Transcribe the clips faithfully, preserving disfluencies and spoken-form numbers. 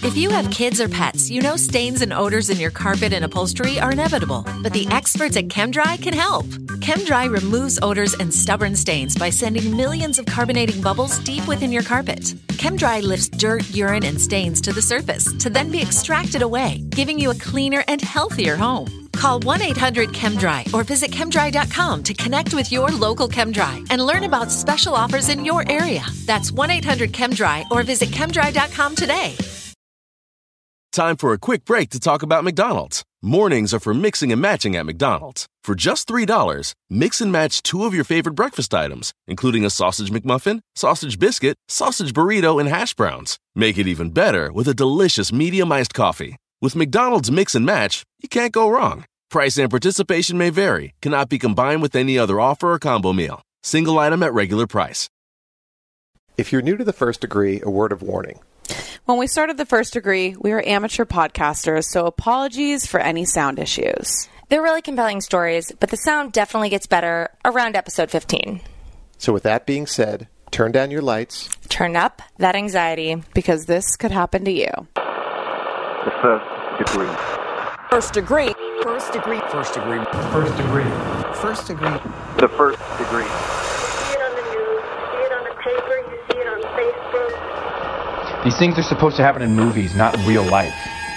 If you have kids or pets, you know stains and odors in your carpet and upholstery are inevitable, but the experts at ChemDry can help. ChemDry removes odors and stubborn stains by sending millions of carbonating bubbles deep within your carpet. ChemDry lifts dirt, urine, and stains to the surface to then be extracted away, giving you a cleaner and healthier home. Call one eight hundred ChemDry or visit chemdry dot com to connect with your local ChemDry and learn about special offers in your area. That's one eight hundred ChemDry or visit chemdry dot com today. Time for a quick break to talk about McDonald's. Mornings are for mixing and matching at McDonald's. For just three dollars, mix and match two of your favorite breakfast items, including a sausage McMuffin, sausage biscuit, sausage burrito, and hash browns. Make it even better with a delicious medium iced coffee. With McDonald's Mix and Match, you can't go wrong. Price and participation may vary. Cannot be combined with any other offer or combo meal. Single item at regular price. If you're new to The First Degree, a word of warning. When we started The First Degree, we were amateur podcasters, so apologies for any sound issues. They're really compelling stories, but the sound definitely gets better around episode fifteen. So with that being said, turn down your lights. Turn up that anxiety. Because this could happen to you. The First Degree. First Degree. First Degree. First Degree. First Degree. First Degree. The First Degree. You see it on the news, you see it on the paper, you see it on Facebook. These things are supposed to happen in movies, not in real life.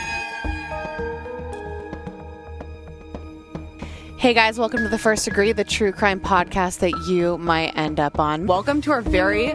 Hey guys, welcome to The First Degree, the true crime podcast that you might end up on. Welcome to our very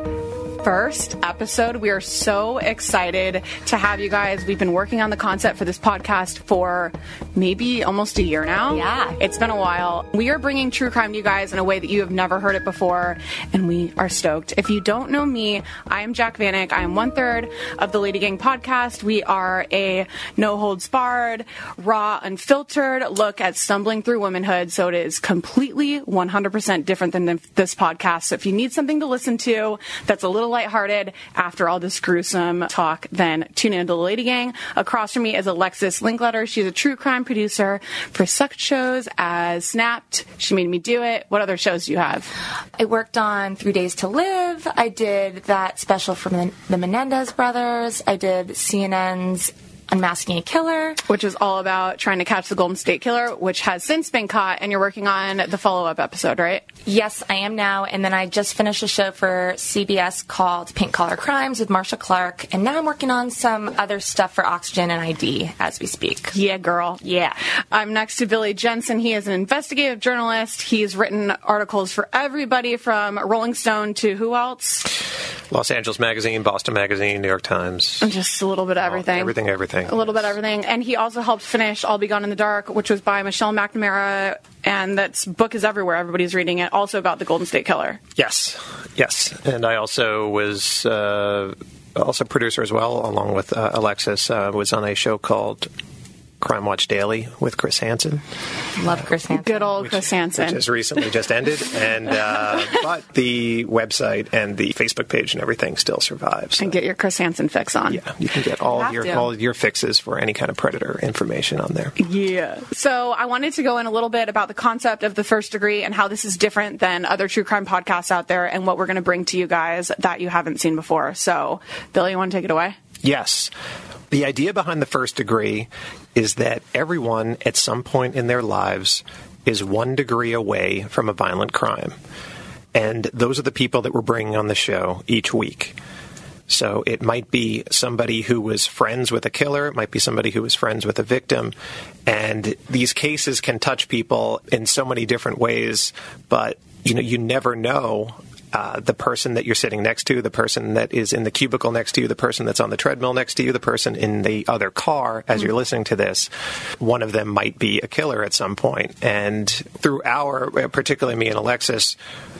first episode. We are so excited to have you guys. We've been working on the concept for this podcast for maybe almost a year now. Yeah. It's been a while. We are bringing true crime to you guys in a way that you have never heard it before, and we are stoked. If you don't know me, I am Jack Vanek. I am one third of the Lady Gang podcast. We are a no-holds-barred, raw, unfiltered look at stumbling through womanhood, so it is completely one hundred percent different than this podcast. So if you need something to listen to that's a little lighthearted after all this gruesome talk, then tune into the Lady Gang. Across from me is Alexis Linkletter. She's a true crime producer for such shows as Snapped, She Made Me Do It. What other shows do you have? I worked on Three Days to Live. I did that special from the Menendez brothers. I did C N N's Unmasking a Killer, which is all about trying to catch the Golden State Killer, which has since been caught, and you're working on the follow-up episode, right? Yes, I am now, and then I just finished a show for C B S called Pink Collar Crimes with Marsha Clark, and now I'm working on some other stuff for Oxygen and I D as we speak. Yeah, girl. Yeah. I'm next to Billy Jensen. He is an investigative journalist. He's written articles for everybody from Rolling Stone to who else? Los Angeles Magazine, Boston Magazine, New York Times. Just a little bit of everything. Oh, everything, everything. A little bit of everything. And he also helped finish I'll Be Gone in the Dark, which was by Michelle McNamara, and that book is everywhere. Everybody's reading it. Also about the Golden State Killer. Yes, yes. And I also was uh, also producer as well, along with uh, Alexis. Uh, was on a show called Crime Watch Daily with Chris Hansen. Love Chris Hansen. Good old which, Chris Hansen. Which has recently just ended. And uh, but the website and the Facebook page and everything still survives. So. And get your Chris Hansen fix on. Yeah, you can get all you of your to. all of your fixes for any kind of predator information on there. Yeah. So I wanted to go in a little bit about the concept of The First Degree and how this is different than other true crime podcasts out there and what we're going to bring to you guys that you haven't seen before. So, Billy, you want to take it away? Yes. The idea behind The First Degree is that everyone at some point in their lives is one degree away from a violent crime. And those are the people that we're bringing on the show each week. So it might be somebody who was friends with a killer. It might be somebody who was friends with a victim. And these cases can touch people in so many different ways, but you know, you never know. Uh, the person that you're sitting next to, the person that is in the cubicle next to you, the person that's on the treadmill next to you, the person in the other car as mm-hmm. you're listening to this, one of them might be a killer at some point. And through our, particularly me and Alexis,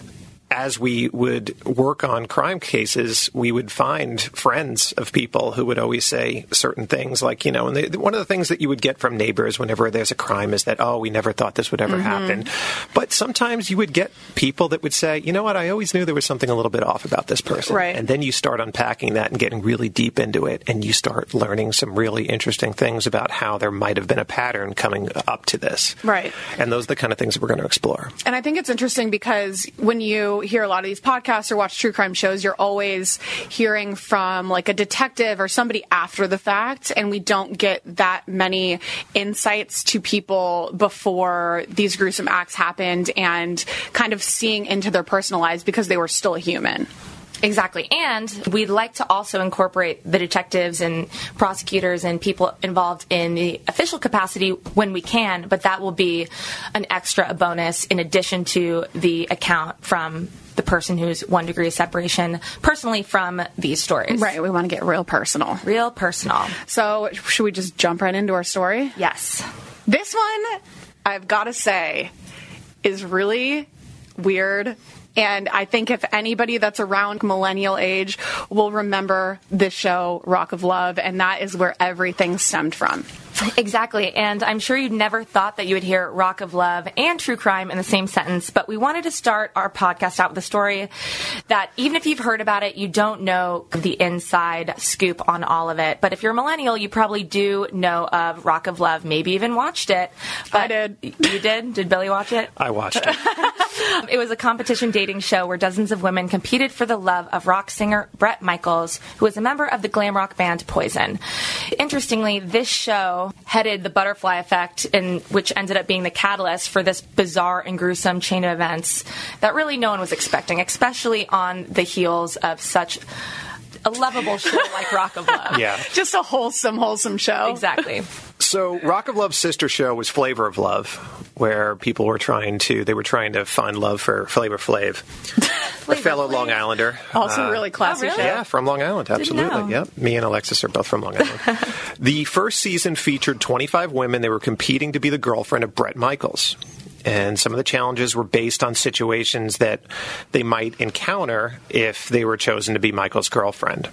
as we would work on crime cases, we would find friends of people who would always say certain things like, you know, and they, one of the things that you would get from neighbors whenever there's a crime is that, oh, we never thought this would ever mm-hmm. happen. But sometimes you would get people that would say, you know what, I always knew there was something a little bit off about this person. Right. And then you start unpacking that and getting really deep into it, and you start learning some really interesting things about how there might have been a pattern coming up to this. Right. And those are the kind of things that we're going to explore. And I think it's interesting because when you you hear a lot of these podcasts or watch true crime shows, you're always hearing from like a detective or somebody after the fact, and we don't get that many insights to people before these gruesome acts happened and kind of seeing into their personal lives because they were still a human. Exactly. And we'd like to also incorporate the detectives and prosecutors and people involved in the official capacity when we can, but that will be an extra bonus in addition to the account from the person who's one degree of separation personally from these stories. Right. We want to get real personal. Real personal. So should we just jump right into our story? Yes. This one, I've got to say, is really weird. And I think if anybody that's around millennial age will remember this show, Rock of Love, and that is where everything stemmed from. Exactly. And I'm sure you'd never thought that you would hear Rock of Love and true crime in the same sentence, but we wanted to start our podcast out with a story that even if you've heard about it, you don't know the inside scoop on all of it. But if you're a millennial, you probably do know of Rock of Love, maybe even watched it. But I did. You did? Did Billy watch it? I watched it. It was a competition dating show where dozens of women competed for the love of rock singer Bret Michaels, who was a member of the glam rock band Poison. Interestingly, this show headed the butterfly effect, in which ended up being the catalyst for this bizarre and gruesome chain of events that really no one was expecting, especially on the heels of such a lovable show like Rock of Love. Yeah. Just a wholesome, wholesome show. Exactly. So Rock of Love's sister show was Flavor of Love, where people were trying to, they were trying to find love for Flavor Flav, a fellow Long Islander. Also uh, really classy oh, really? show. Yeah, from Long Island, absolutely. Yep. Me and Alexis are both from Long Island. The first season featured twenty-five women. They were competing to be the girlfriend of Bret Michaels. And some of the challenges were based on situations that they might encounter if they were chosen to be Michael's girlfriend.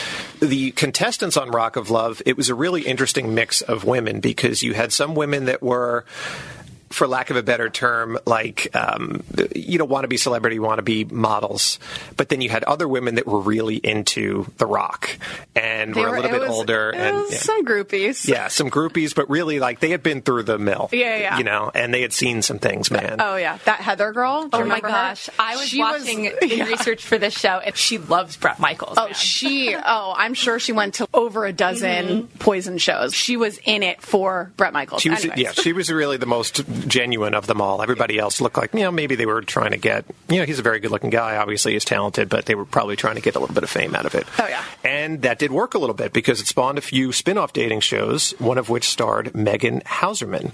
The contestants on Rock of Love, it was a really interesting mix of women because you had some women that were, for lack of a better term, like, um, you know, wannabe celebrity, wannabe models. But then you had other women that were really into The Rock and were, were a little bit was, older. It and was yeah. some groupies. Yeah, some groupies, but really, like, they had been through the mill. Yeah, yeah. You know, and they had seen some things, man. Oh, yeah. That Heather girl. Do Oh, you my remember gosh. her? I was She watching was- in yeah. research for this show, and she loves Bret Michaels. Oh, man. she, oh, I'm sure she went to over a dozen Mm-hmm. Poison shows. She was in it for Bret Michaels. She was, Anyways. yeah, she was really the most genuine of them all. Everybody else looked like, you know, maybe they were trying to get, you know, he's a very good-looking guy. Obviously, he's talented, but they were probably trying to get a little bit of fame out of it. Oh, yeah. And that did work a little bit because it spawned a few spin-off dating shows, one of which starred Megan Hauserman.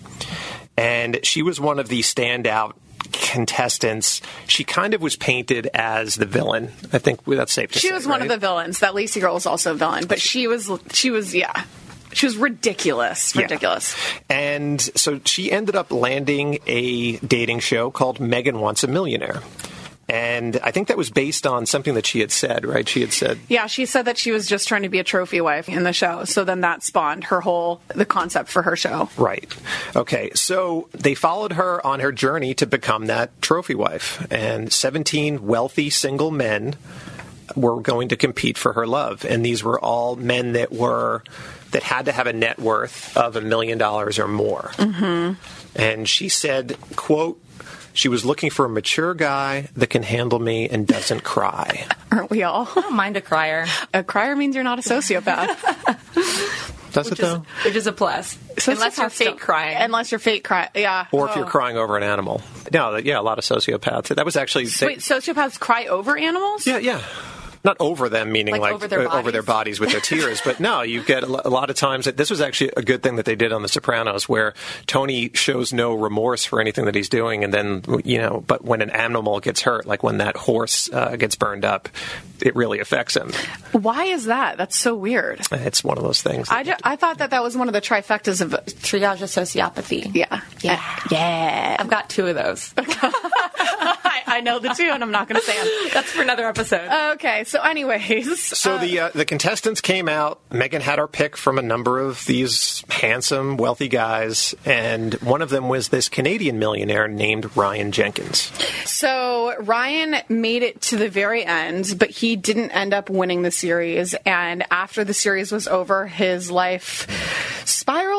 And she was one of the standout contestants. She kind of was painted as the villain. I think that's safe to She say, was one of right? the villains. That Lacey girl was also a villain, but she was, she was, yeah. She was ridiculous. Ridiculous. Yeah. And so she ended up landing a dating show called Megan Wants a Millionaire. And I think that was based on something that she had said, right? She had said... Yeah, she said that she was just trying to be a trophy wife in the show. So then that spawned her whole, the concept for her show. Right. Okay, so they followed her on her journey to become that trophy wife. And seventeen wealthy single men were going to compete for her love. And these were all men that were... that had to have a net worth of a million dollars or more. Mm-hmm. And she said, quote, she was looking for a mature guy that can handle me and doesn't cry. Aren't we all? I don't mind a crier. A crier means you're not a sociopath. Does Which it, though? Is, which is a plus. Unless you're fake crying. Unless you're fake crying, yeah. Or if Oh. you're crying over an animal. No, yeah, a lot of sociopaths. That was actually... they- Wait, sociopaths cry over animals? Yeah, yeah. Not over them, meaning Like like, over their uh, over their bodies? bodies with their tears. But no, you get a lo- a lot of times. That this was actually a good thing that they did on The Sopranos, where Tony shows no remorse for anything that he's doing, and then you know. But when an animal gets hurt, like when that horse uh, gets burned up, it really affects him. Why is that? That's so weird. It's one of those things. I, ju- I thought that that was one of the trifectas of Triage of sociopathy. Yeah. Yeah. Yeah. I've got two of those. I, I know the two, and I'm not going to say them. That's for another episode. Okay, so anyways. So the uh, the contestants came out. Megan had her pick from a number of these handsome, wealthy guys, and one of them was this Canadian millionaire named Ryan Jenkins. So Ryan made it to the very end, but he didn't end up winning the series. And after the series was over, his life spiraled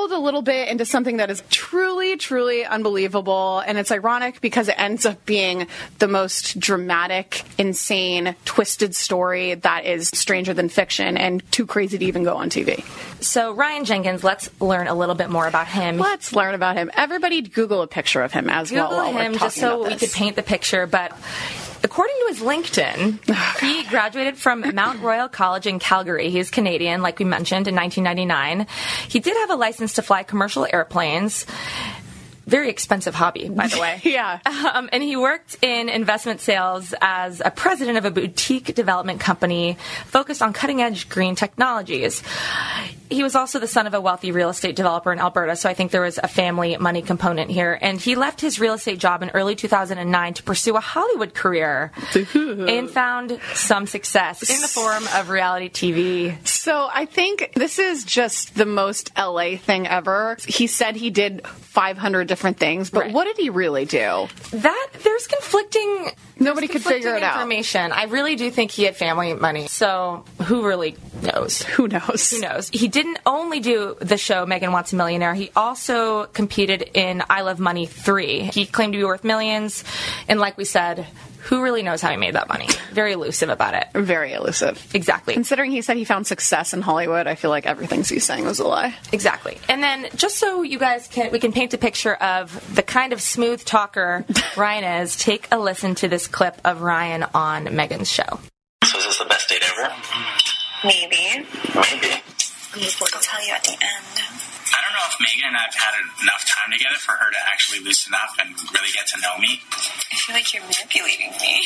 stumbled a little bit into something that is truly, truly unbelievable. And it's ironic because it ends up being the most dramatic, insane, twisted story that is stranger than fiction and too crazy to even go on T V. So Ryan Jenkins, let's learn a little bit more about him. Let's learn about him. Everybody Google a picture of him as Google well. While him we're just so we this. could paint the picture. But according to his LinkedIn, oh, he graduated from Mount Royal College in Calgary. He's Canadian, like we mentioned, in nineteen ninety-nine. He did have a license to fly commercial airplanes. Very expensive hobby, by the way. Yeah. Um, and he worked in investment sales as a president of a boutique development company focused on cutting-edge green technologies. He was also the son of a wealthy real estate developer in Alberta, so I think there was a family money component here. And he left his real estate job in early two thousand nine to pursue a Hollywood career and found some success in the form of reality T V. So I think this is just the most L A thing ever. He said he did five hundred different things, but right. What did he really do? That there's conflicting. Nobody there's could figure it out. Information. I really do think he had family money. So who really knows? Who knows? Who knows? He didn't only do the show Megan Wants a Millionaire. He also competed in I Love Money three. He claimed to be worth millions, and like we said, who really knows how he made that money? Very elusive about it. Very elusive. Exactly. Considering he said he found success in Hollywood, I feel like everything he's saying was a lie. Exactly. And then just so you guys can, we can paint a picture of the kind of smooth talker Ryan is, take a listen to this clip of Ryan on Megan's show. So is this the best date ever? Maybe. Maybe. I'll tell you at the end. I don't know if Megan and I've had enough time together for her to actually loosen up and really get to know me. I feel like you're manipulating me.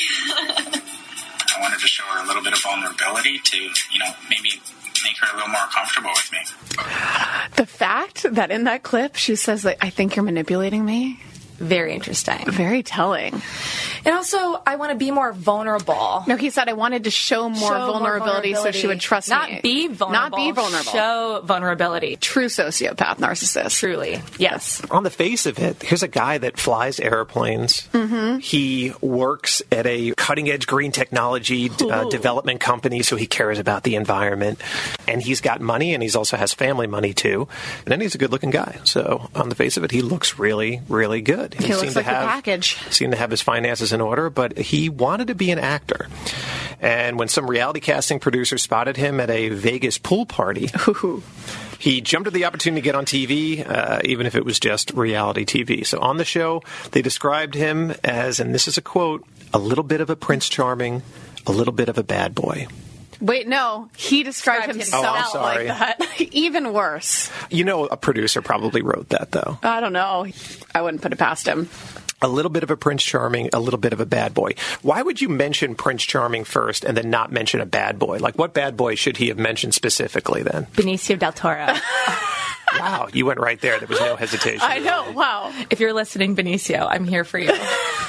I wanted to show her a little bit of vulnerability to, you know, maybe make her a little more comfortable with me. The fact that in that clip she says, like, I think you're manipulating me. Very interesting. Very telling. And also, I want to be more vulnerable. No, he said I wanted to show more, show vulnerability, more vulnerability so she would trust Not me. Not be vulnerable. Not be vulnerable. Show vulnerability. True sociopath narcissist. Truly. Yes. On the face of it, here's a guy that flies airplanes. Mm-hmm. He works at a cutting-edge green technology uh, development company, so he cares about the environment. And he's got money, and he also has family money, too. And then he's a good-looking guy. So on the face of it, he looks really, really good. He, he looks like have, the package. Seemed to have his finances in order, but he wanted to be an actor. And when some reality casting producer spotted him at a Vegas pool party, he jumped at the opportunity to get on T V, uh, even if it was just reality T V. So on the show, they described him as, and this is a quote, a little bit of a Prince Charming, a little bit of a bad boy. Wait, no. He described, described himself oh, I'm sorry. like that. Even worse. You know, a producer probably wrote that, though. I don't know. I wouldn't put it past him. A little bit of a Prince Charming, a little bit of a bad boy. Why would you mention Prince Charming first and then not mention a bad boy? Like, what bad boy should he have mentioned specifically then? Benicio del Toro. Wow, you went right there. There was no hesitation. I know. Wow. If you're listening, Benicio, I'm here for you.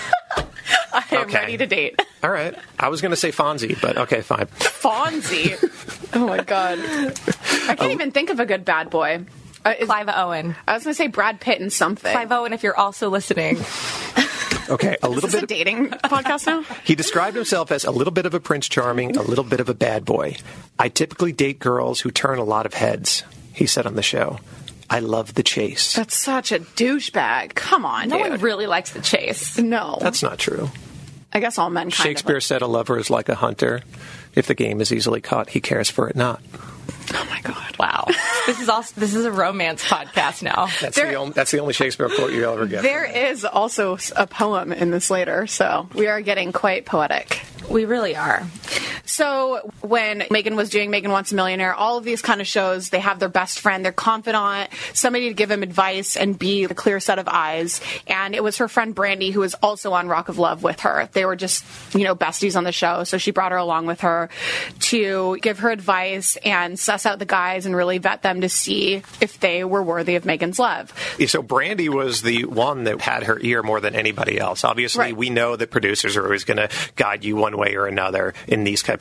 I am okay. ready to date. All right. I was going to say Fonzie, but okay, fine. Fonzie? Oh, my God. I can't oh. even think of a good bad boy. Uh, Clive Owen. I was going to say Brad Pitt and something. Clive Owen, if you're also listening. Okay, a little Is this bit a dating podcast now? He described himself as a little bit of a Prince Charming, a little bit of a bad boy. I typically date girls who turn a lot of heads, he said on the show. I love the chase. That's such a douchebag. Come on, no dude. one really likes the chase. No. That's not true. I guess all men kind Shakespeare of like- said a lover is like a hunter. If the game is easily caught, he cares for it not. Oh, my God. Wow. This is also this is a romance podcast now. That's, there, the only, that's the only Shakespeare quote you'll ever get. There is also a poem in this later, so we are getting quite poetic. We really are. So when Megan was doing Megan Wants a Millionaire, all of these kind of shows, they have their best friend, their confidant, somebody to give them advice and be a clear set of eyes. And it was her friend Brandy who was also on Rock of Love with her. They were just, you know, besties on the show. So she brought her along with her to give her advice and suss out the guys and really vet them to see if they were worthy of Megan's love. So Brandy was the one that had her ear more than anybody else. Obviously, right. We know that producers are always going to guide you one way or another in these types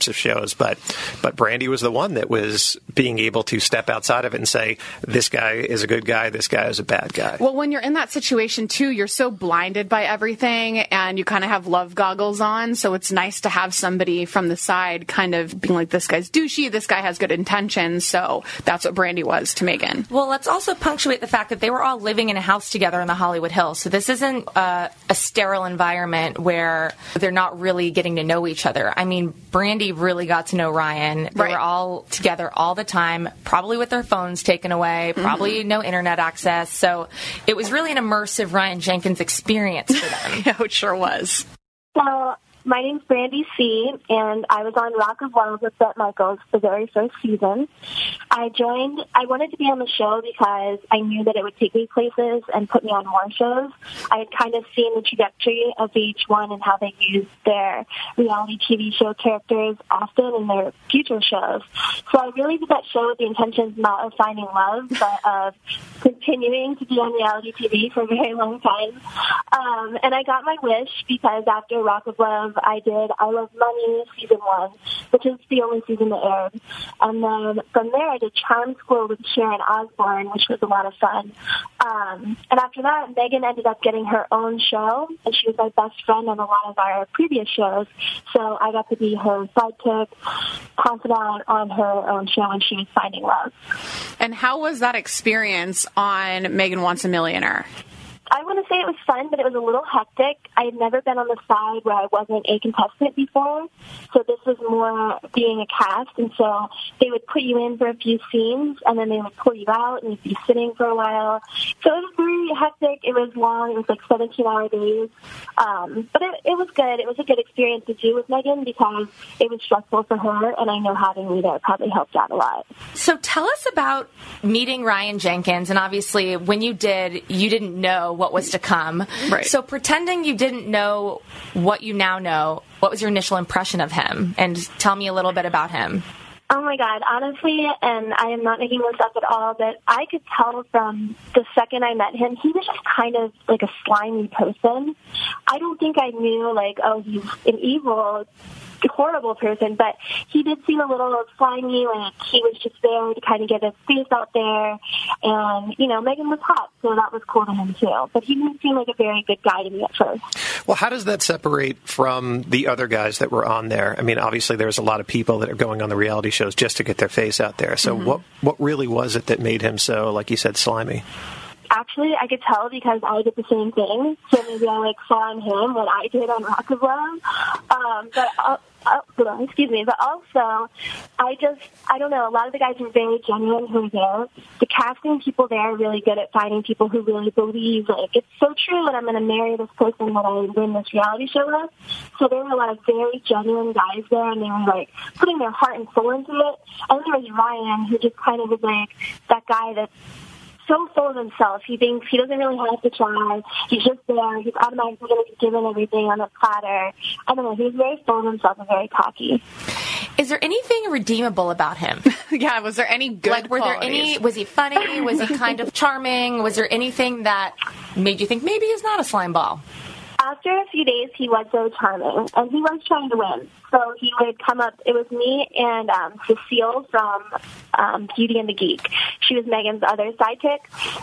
types of shows. But but Brandi was the one that was being able to step outside of it and say, this guy is a good guy, this guy is a bad guy. Well, when you're in that situation, too, you're so blinded by everything, and you kind of have love goggles on, so it's nice to have somebody from the side kind of being like, this guy's douchey, this guy has good intentions, so that's what Brandi was to Megan. Well, let's also punctuate the fact that they were all living in a house together in the Hollywood Hills, so this isn't uh, a sterile environment where they're not really getting to know each other. I mean, Brandi really got to know Ryan. They Right. were all together all the time, probably with their phones taken away, probably mm-hmm. no internet access, so it was really an immersive Ryan Jenkins experience for them. Yeah, it sure was. So, my name's Brandi C., and I was on Rock of Love with Bret Michaels the very first season. I joined, I wanted to be on the show because I knew that it would take me places and put me on more shows. I had kind of seen the trajectory of V H one and how they used their reality T V show characters often in their future shows. So I really did that show with the intentions not of finding love, but of continuing to be on reality T V for a very long time. Um, and I got my wish because after Rock of Love, I did I Love Money season one, which is the only season that aired. And then from there, I did Charm School with Sharon Osbourne, which was a lot of fun. Um, and after that, Megan ended up getting her own show, and she was my best friend on a lot of our previous shows. So I got to be her sidekick, confidant on her own show, and she was finding love. And how was that experience on Megan Wants a Millionaire? I want to say it was fun, but it was a little hectic. I had never been on the side where I wasn't a contestant before, so this was more being a cast, and so they would put you in for a few scenes, and then they would pull you out, and you'd be sitting for a while. So it was very hectic. It was long. It was like seventeen-hour days, um, but it, it was good. It was a good experience to do with Megan because it was stressful for her, and I know having me there probably helped out a lot. So tell us about meeting Ryan Jenkins, and obviously when you did, you didn't know what was to come. Right. So pretending you didn't know what you now know, what was your initial impression of him? And tell me a little bit about him. Oh, my God. Honestly, and I am not making this up at all, but I could tell from the second I met him, he was just kind of like a slimy person. I don't think I knew, like, oh, he's an evil, horrible person, but he did seem a little slimy, like he was just there to kind of get his face out there, and, you know, Megan was hot, so that was cool to him, too. But he didn't seem like a very good guy to me at first. Well, how does that separate from the other guys that were on there? I mean, obviously there's a lot of people that are going on the reality shows just to get their face out there. So mm-hmm. what what really was it that made him so, like you said, slimy? Actually, I could tell because I did the same thing. So maybe I, like, saw in him what I did on Rock of Love. Um, but, uh, uh, excuse me, but also, I just, I don't know, a lot of the guys were very genuine who were there. The casting people there are really good at finding people who really believe, like, it's so true that I'm going to marry this person that I win this reality show with. So there were a lot of very genuine guys there, and they were, like, putting their heart and soul into it. And then there was Ryan, who just kind of was, like, that guy that's so full of himself. He thinks he doesn't really have to try. He's just there. He's automatically going to be given everything on a platter. I don't know. He's very full of himself and very cocky. Is there anything redeemable about him? Yeah, was there any good Like, were qualities? there any, was he funny? Was he kind of charming? Was there anything that made you think maybe he's not a slime ball? After a few days, he was so charming, and he was trying to win. So he would come up, it was me and um, Cecile from um, Beauty and the Geek. She was Megan's other sidekick.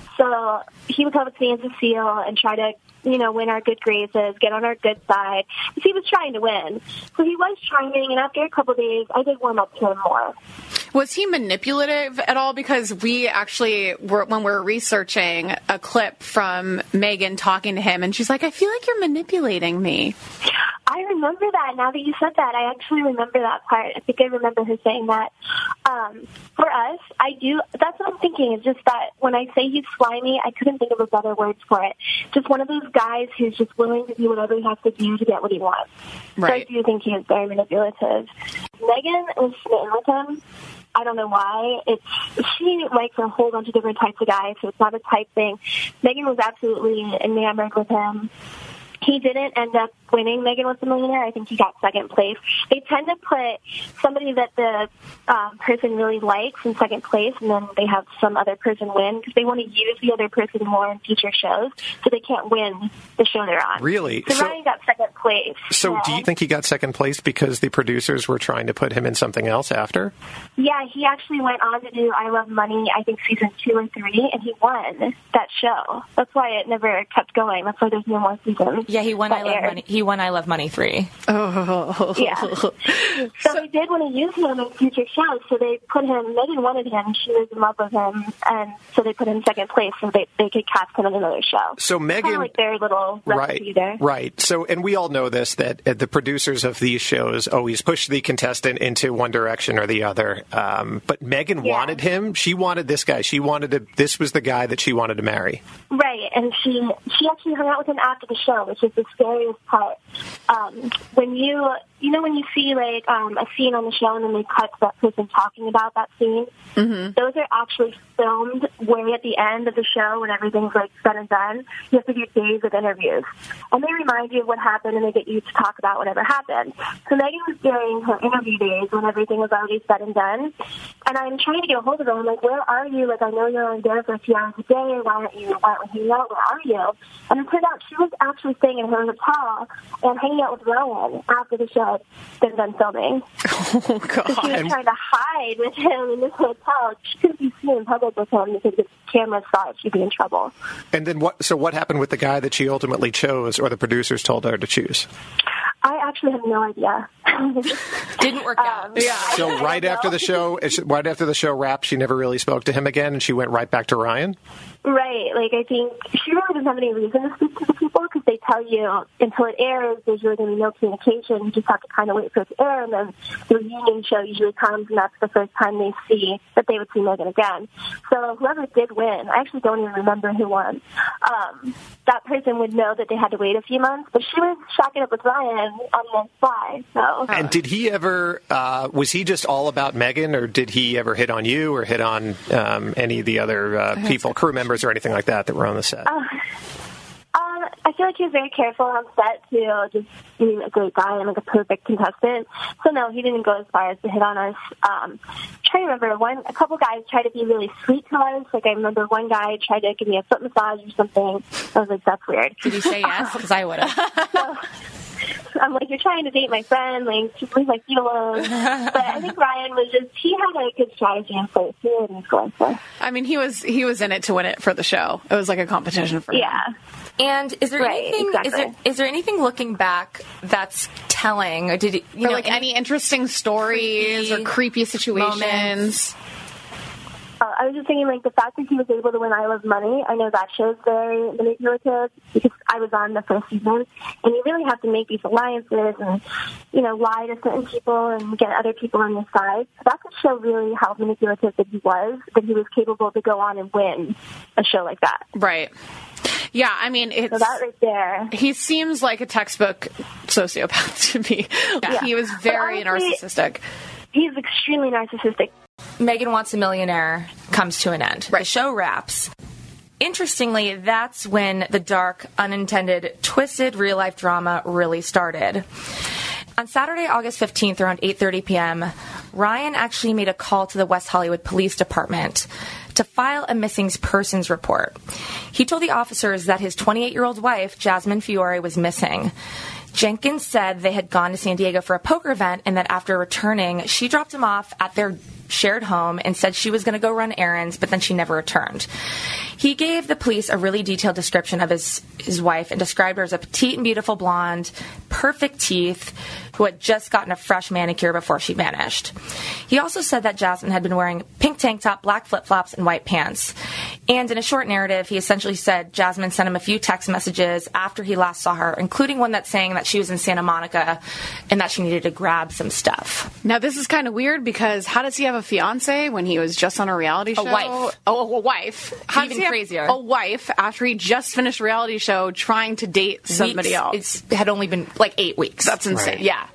So he would come up to me and Cecile and try to, you know, win our good graces, get on our good side, because he was trying to win. So he was charming, and after a couple days, I did warm up to him more. Was he manipulative at all? Because we actually, were, when we were researching a clip from Megan talking to him, and she's like, I feel like you're manipulating me. I remember that. Now that you said that, I actually remember that part. I think I remember her saying that. Um, for us, I do, that's what I'm thinking. It's just that when I say he's slimy, I couldn't think of a better words for it. Just one of those guys who's just willing to do whatever he has to do to get what he wants. Right. So I do think he is very manipulative. Megan was smitten with him. I don't know why. It's she likes a whole bunch of different types of guys, so it's not a type thing. Megan was absolutely enamored with him. he didn't end up winning Megan Wants a Millionaire. I think he got second place. They tend to put somebody that the um, person really likes in second place, and then they have some other person win because they want to use the other person more in future shows, so they can't win the show they're on. Really? So, so Ryan got second place. So yeah. do you think he got second place because the producers were trying to put him in something else after? Yeah, he actually went on to do I Love Money, I think season two or three, and he won that show. That's why it never kept going. That's why there's no more seasons. Yeah, he won I Love aired. Money. He won I Love Money three. Oh. Yeah. So, so they did want to use him in future shows, so they put him, Megan wanted him, she was in love with him, and so they put him in second place so they, they could cast him in another show. So Megan... Kind of like their little recipe right, there. Right. So, and we all know this, that uh, the producers of these shows always push the contestant into one direction or the other. Um, but Megan Yeah. wanted him. She wanted this guy. She wanted to, this was the guy that she wanted to marry. Right, and she she actually hung out with him after the show, which is the scariest part. Um, when you, you know when you see like um, a scene on the show and then they cut to that person talking about that scene, Mm-hmm. those are actually filmed way at the end of the show when everything's like said and done. You have to do days of interviews. And they remind you of what happened and they get you to talk about whatever happened. So Megan was during her interview days when everything was already said and done. And I'm trying to get a hold of her. I'm like, where are you? Like, I know you're only there for a few hours a day. Why aren't you, why aren't we hanging out? Where are you? And it turned out she was actually staying in her hotel and hanging out with Ryan after the show had been done filming. Oh, God. So she was trying to hide with him in this hotel. She couldn't be seen in public with him because the camera saw it. She'd be in trouble. And then what, so what happened with the guy that she ultimately chose or the producers told her to choose? I actually have no idea. Didn't work out. Um, yeah. So right after the show, right after the show wrapped, she never really spoke to him again, and she went right back to Ryan? Right. Like, I think she really doesn't have any reason to speak to the people because they tell you until it airs, there's really going to be no communication. You just have to kind of wait for it to air, and then the reunion show usually comes, and that's the first time they see that they would see Megan again. So whoever did win, I actually don't even remember who won, um, that person would know that they had to wait a few months, but she was shacking up with Ryan on the fly, so... And did he ever, uh, was he just all about Megan, or did he ever hit on you or hit on um, any of the other uh, people, crew members or anything like that that were on the set? Uh, um, I feel like he was very careful on set to just be a great guy and like a perfect contestant. So no, he didn't go as far as to hit on us. Um, I'm trying to remember, one, a couple guys tried to be really sweet to us. Like I remember one guy tried to give me a foot massage or something. I was like, that's weird. Did you say yes? Because I would have. So, I'm like, you're trying to date my friend, like, just leave my feet alone. But I think Ryan was just, he had a good strategy in place. He knew what he was going for. I mean, he was he was in it to win it for the show. It was like a competition for him. Yeah. And is there Right, anything? exactly. Is there is there anything looking back that's telling, or did it, you or know, like any, any interesting stories creepy or creepy situations? moments? Uh, I was just thinking, like, the fact that he was able to win I Love Money, I know that show's very manipulative because I was on the first season, and you really have to make these alliances and, you know, lie to certain people and get other people on your side. So that could show really how manipulative that he was, that he was capable to go on and win a show like that. Right. Yeah, I mean, it's... So that right there. He seems like a textbook sociopath to me. Yeah. He was very But honestly, narcissistic. He's extremely narcissistic. Megan Wants a Millionaire comes to an end. Right. The show wraps. Interestingly, that's when the dark, unintended, twisted real-life drama really started. On Saturday, August fifteenth, around eight thirty p.m., Ryan actually made a call to the West Hollywood Police Department to file a missing persons report. He told the officers that his twenty-eight-year-old wife, Jasmine Fiore, was missing. Jenkins said they had gone to San Diego for a poker event and that after returning, she dropped him off at their shared home and said she was going to go run errands, but then she never returned. He gave the police a really detailed description of his, his wife and described her as a petite and beautiful blonde, perfect teeth, who had just gotten a fresh manicure before she vanished. He also said that Jasmine had been wearing pink tank top, black flip-flops, and white pants. And in a short narrative, he essentially said Jasmine sent him a few text messages after he last saw her, including one that's saying that she was in Santa Monica and that she needed to grab some stuff. Now, this is kind of weird because how does he have a fiance when he was just on a reality show? A wife. Oh, a wife. How Even does he have crazier. a wife after he just finished a reality show trying to date somebody Weeks, else? It's had only been like eight weeks. That's insane. Right. Yeah.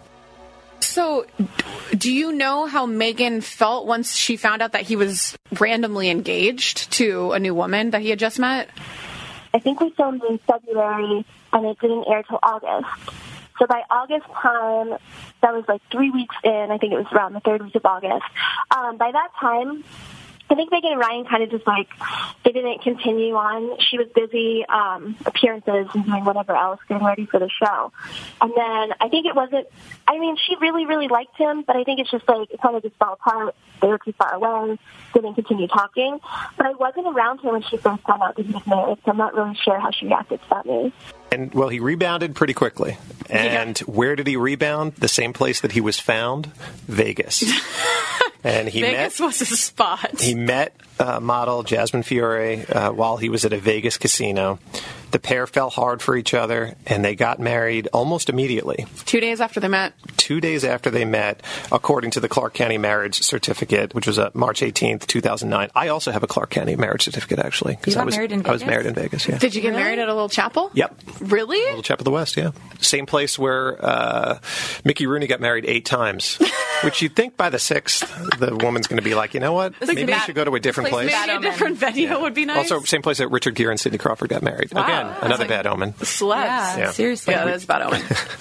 So, do you know how Megan felt once she found out that he was randomly engaged to a new woman that he had just met? I think we filmed in February, and it didn't air till August. So by August time, that was like three weeks in. I think it was around the third week of August. Um, by that time, I think Megan and Ryan kind of just like, they didn't continue on. She was busy um, appearances and doing whatever else, getting ready for the show. And then I think it wasn't, I mean, she really, really liked him, but I think it's just like, it kind of just fell apart. They were too far away, didn't continue talking. But I wasn't around her when she first found out that he was married, so I'm not really sure how she reacted to that news. And, well, he rebounded pretty quickly. And yeah. Where did he rebound? The same place that he was found, Vegas. And he Vegas met, was his spot. He met uh, model Jasmine Fiore uh, while he was at a Vegas casino. The pair fell hard for each other, and they got married almost immediately. Two days after they met. Two days after they met, according to the Clark County marriage certificate, which was uh, March eighteenth, two thousand nine. I also have a Clark County marriage certificate, actually. You got I was, married in Vegas? I was married in Vegas, yeah. Did you get Really? married at a little chapel? Yep. Really? Little Chapel of the West, yeah. Same place where uh, Mickey Rooney got married eight times, which you'd think by the sixth, the woman's going to be like, you know what? This Maybe I should go to a different place. Maybe a different venue Yeah. would be nice. Also, same place that Richard Gere and Sidney Crawford got married. Wow. Again, That's another like bad omen. Celebs. Yeah, Yeah. seriously. Yeah, that's a bad omen.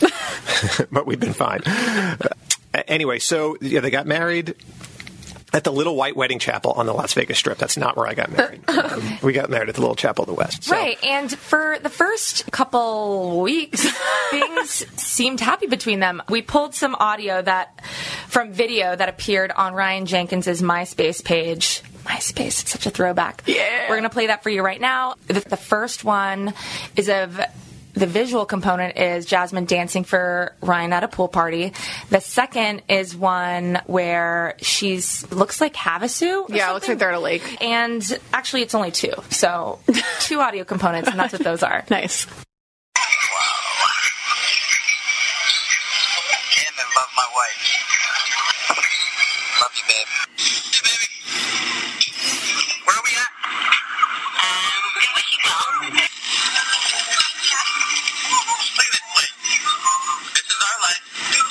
But we've been fine. Uh, anyway, so yeah, they got married at the Little White Wedding Chapel on the Las Vegas Strip. That's not where I got married. Um, we got married at the Little Chapel of the West. So. Right, and for the first couple weeks, things seemed happy between them. We pulled some audio that from video that appeared on Ryan Jenkins's MySpace page. MySpace, it's such a throwback. Yeah. We're going to play that for you right now. The, the first one is of... The visual component is Jasmine dancing for Ryan at a pool party. The second is one where she's looks like Havasu. Yeah, it looks like they're at a lake. And actually, it's only two. So two audio components, and that's what those are. Nice. And I love my wife. Love you, babe. Hey, baby. Where are we at? Um, in Wichita. Look at this place. This is our life.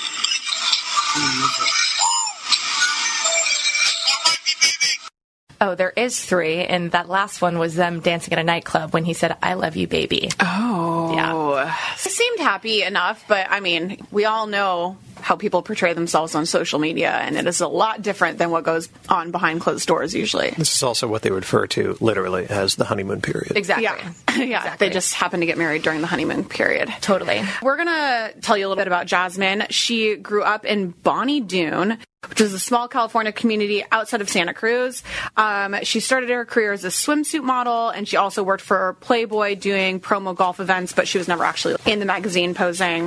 Oh, there is three, and that last one was them dancing at a nightclub when he said, "I love you, baby." Oh. Yeah. It seemed happy enough, but I mean, we all know how people portray themselves on social media, and it is a lot different than what goes on behind closed doors usually. This is also what they refer to literally as the honeymoon period. Exactly. Yeah, yeah. Exactly. They just happen to get married during the honeymoon period. Totally. We're going to tell you a little bit about Jasmine. She grew up in Bonnie Doon, which is a small California community outside of Santa Cruz. Um, she started her career as a swimsuit model, and she also worked for Playboy doing promo golf events, but she was never actually in the magazine posing.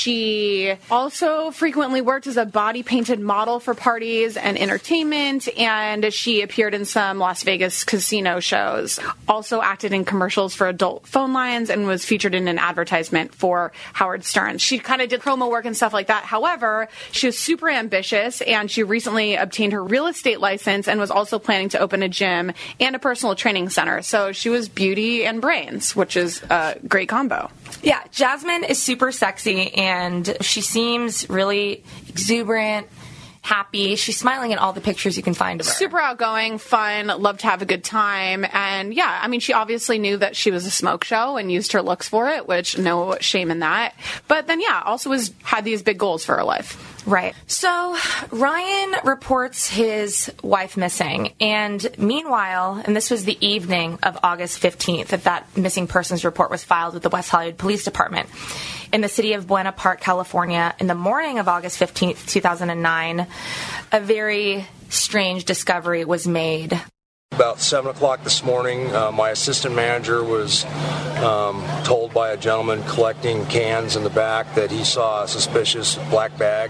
She also frequently worked as a body-painted model for parties and entertainment, and she appeared in some Las Vegas casino shows. Also acted in commercials for adult phone lines and was featured in an advertisement for Howard Stern. She kind of did promo work and stuff like that. However, she was super ambitious, and she recently obtained her real estate license and was also planning to open a gym and a personal training center. So she was beauty and brains, which is a great combo. Yeah, Jasmine is super sexy, and she seems really exuberant, happy. She's smiling in all the pictures you can find of her. Super outgoing, fun, loved to have a good time. And yeah, I mean, she obviously knew that she was a smoke show and used her looks for it, which no shame in that. But then yeah, also was had these big goals for her life. Right. So Ryan reports his wife missing, and meanwhile, and this was the evening of August fifteenth, that that missing persons report was filed with the West Hollywood Police Department. In the city of Buena Park, California, in the morning of August fifteenth, two thousand nine, a very strange discovery was made. About seven o'clock this morning, uh, my assistant manager was um, told by a gentleman collecting cans in the back that he saw a suspicious black bag,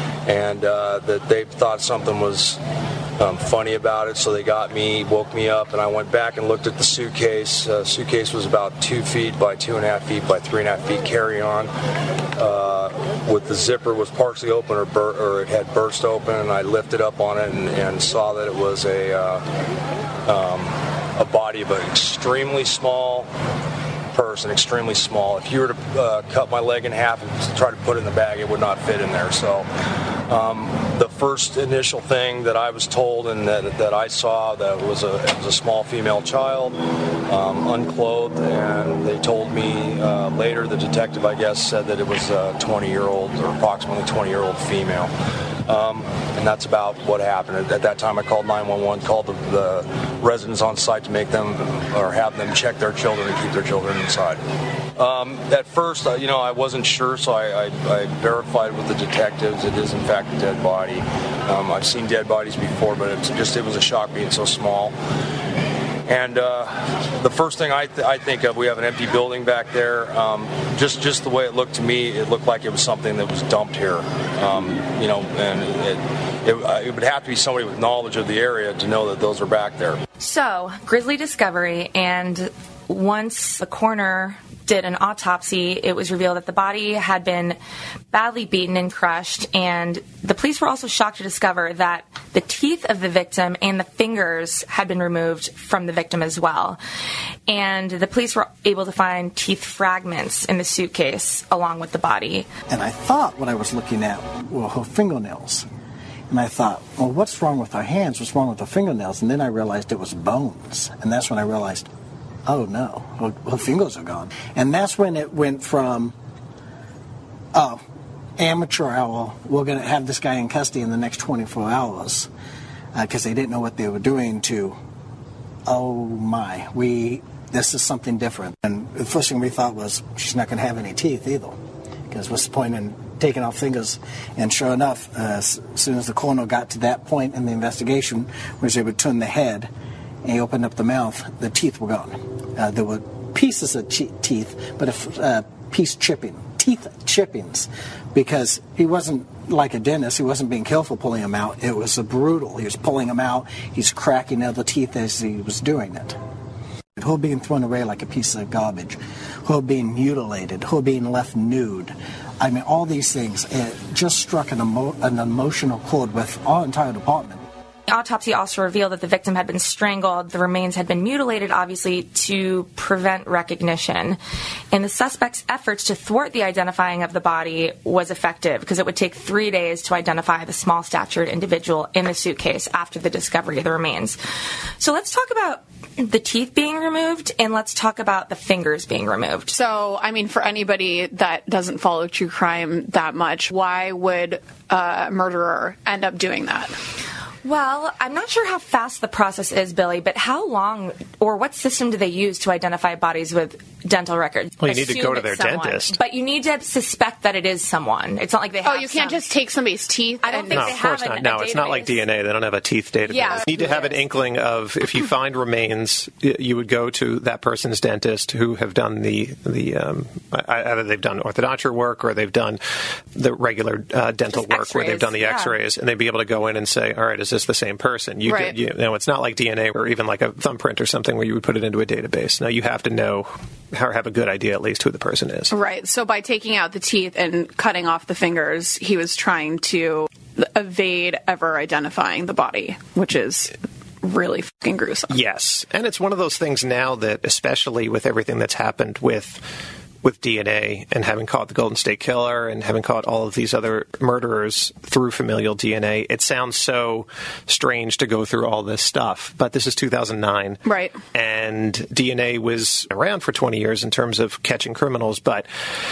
and uh, that they thought something was um, funny about it, so they got me, woke me up, and I went back and looked at the suitcase. Uh, suitcase was about two feet by two and a half feet by three and a half feet carry-on. Uh, with the zipper was partially open or, bur- or it had burst open, and I lifted up on it and, and saw that it was a uh, um, a body of an extremely small person, extremely small. If you were to uh, cut my leg in half and try to put it in the bag, it would not fit in there. So um, the first initial thing that I was told and that, that I saw that was a, it was a small female child, um, unclothed, and they told me uh, later, the detective, I guess, said that it was a twenty-year-old or approximately twenty-year-old female. Um, and that's about what happened. At, at that time, I called nine one one, called the, the residents on site to make them or have them check their children and keep their children inside. Um, at first, uh, you know, I wasn't sure, so I, I, I verified with the detectives. It is, in fact, a dead body. Um, I've seen dead bodies before, but it's just it was a shock being so small. And uh, the first thing I, th- I think of, we have an empty building back there. Um, just just the way it looked to me, it looked like it was something that was dumped here. Um, you know, and it, it, uh, it would have to be somebody with knowledge of the area to know that those are back there. So, grisly discovery, and once the coroner did an autopsy, it was revealed that the body had been badly beaten and crushed, and the police were also shocked to discover that the teeth of the victim and the fingers had been removed from the victim as well. And the police were able to find teeth fragments in the suitcase along with the body. And I thought what I was looking at were her fingernails. And I thought, well, what's wrong with her hands? What's wrong with her fingernails? And then I realized it was bones. And that's when I realized, oh, no, her, her fingers are gone. And that's when it went from, oh, amateur hour, we're going to have this guy in custody in the next twenty-four hours because uh, they didn't know what they were doing, to, oh, my, we this is something different. And the first thing we thought was, she's not going to have any teeth either, because what's the point in taking off fingers? And sure enough, uh, as soon as the coroner got to that point in the investigation, was able to turn the head and he opened up the mouth, the teeth were gone. Uh, there were pieces of che- teeth, but a uh, piece chipping, teeth chippings, because he wasn't like a dentist. He wasn't being careful pulling them out. It was a brutal. He was pulling them out. He's cracking other teeth as he was doing it. Her being thrown away like a piece of garbage, her being mutilated, her being left nude. I mean, all these things, it just struck an, emo- an emotional chord with our entire department. The autopsy also revealed that the victim had been strangled. The remains had been mutilated, obviously, to prevent recognition. And the suspect's efforts to thwart the identifying of the body was effective, because it would take three days to identify the small-statured individual in the suitcase after the discovery of the remains. So let's talk about the teeth being removed, and let's talk about the fingers being removed. So, I mean, for anybody that doesn't follow true crime that much, why would a murderer end up doing that? Well, I'm not sure how fast the process is, Billy, but how long or what system do they use to identify bodies with dental records? Well, you need Assume to go to it's their someone, dentist. But you need to suspect that it is someone. It's not like they have Oh, you can't some, just take somebody's teeth? I don't and think No, they of have course an, not. a No, it's not like D N A. They don't have a teeth database. Yeah, you need to have an inkling of, if you find remains, you would go to that person's dentist who have done the, the um, either they've done orthodontia work or they've done the regular uh, dental Just work x-rays, where they've done the yeah. x-rays, and they'd be able to go in and say, all right, is this the same person? You, Right. do, you, you know, it's not like D N A or even like a thumbprint or something where you would put it into a database. No, you have to know or have a good idea at least who the person is. Right. So by taking out the teeth and cutting off the fingers, he was trying to evade ever identifying the body, which is really fucking gruesome. Yes. And it's one of those things now that, especially with everything that's happened with with D N A and having caught the Golden State Killer and having caught all of these other murderers through familial D N A, it sounds so strange to go through all this stuff. But this is two thousand nine. Right. And D N A was around for twenty years in terms of catching criminals, but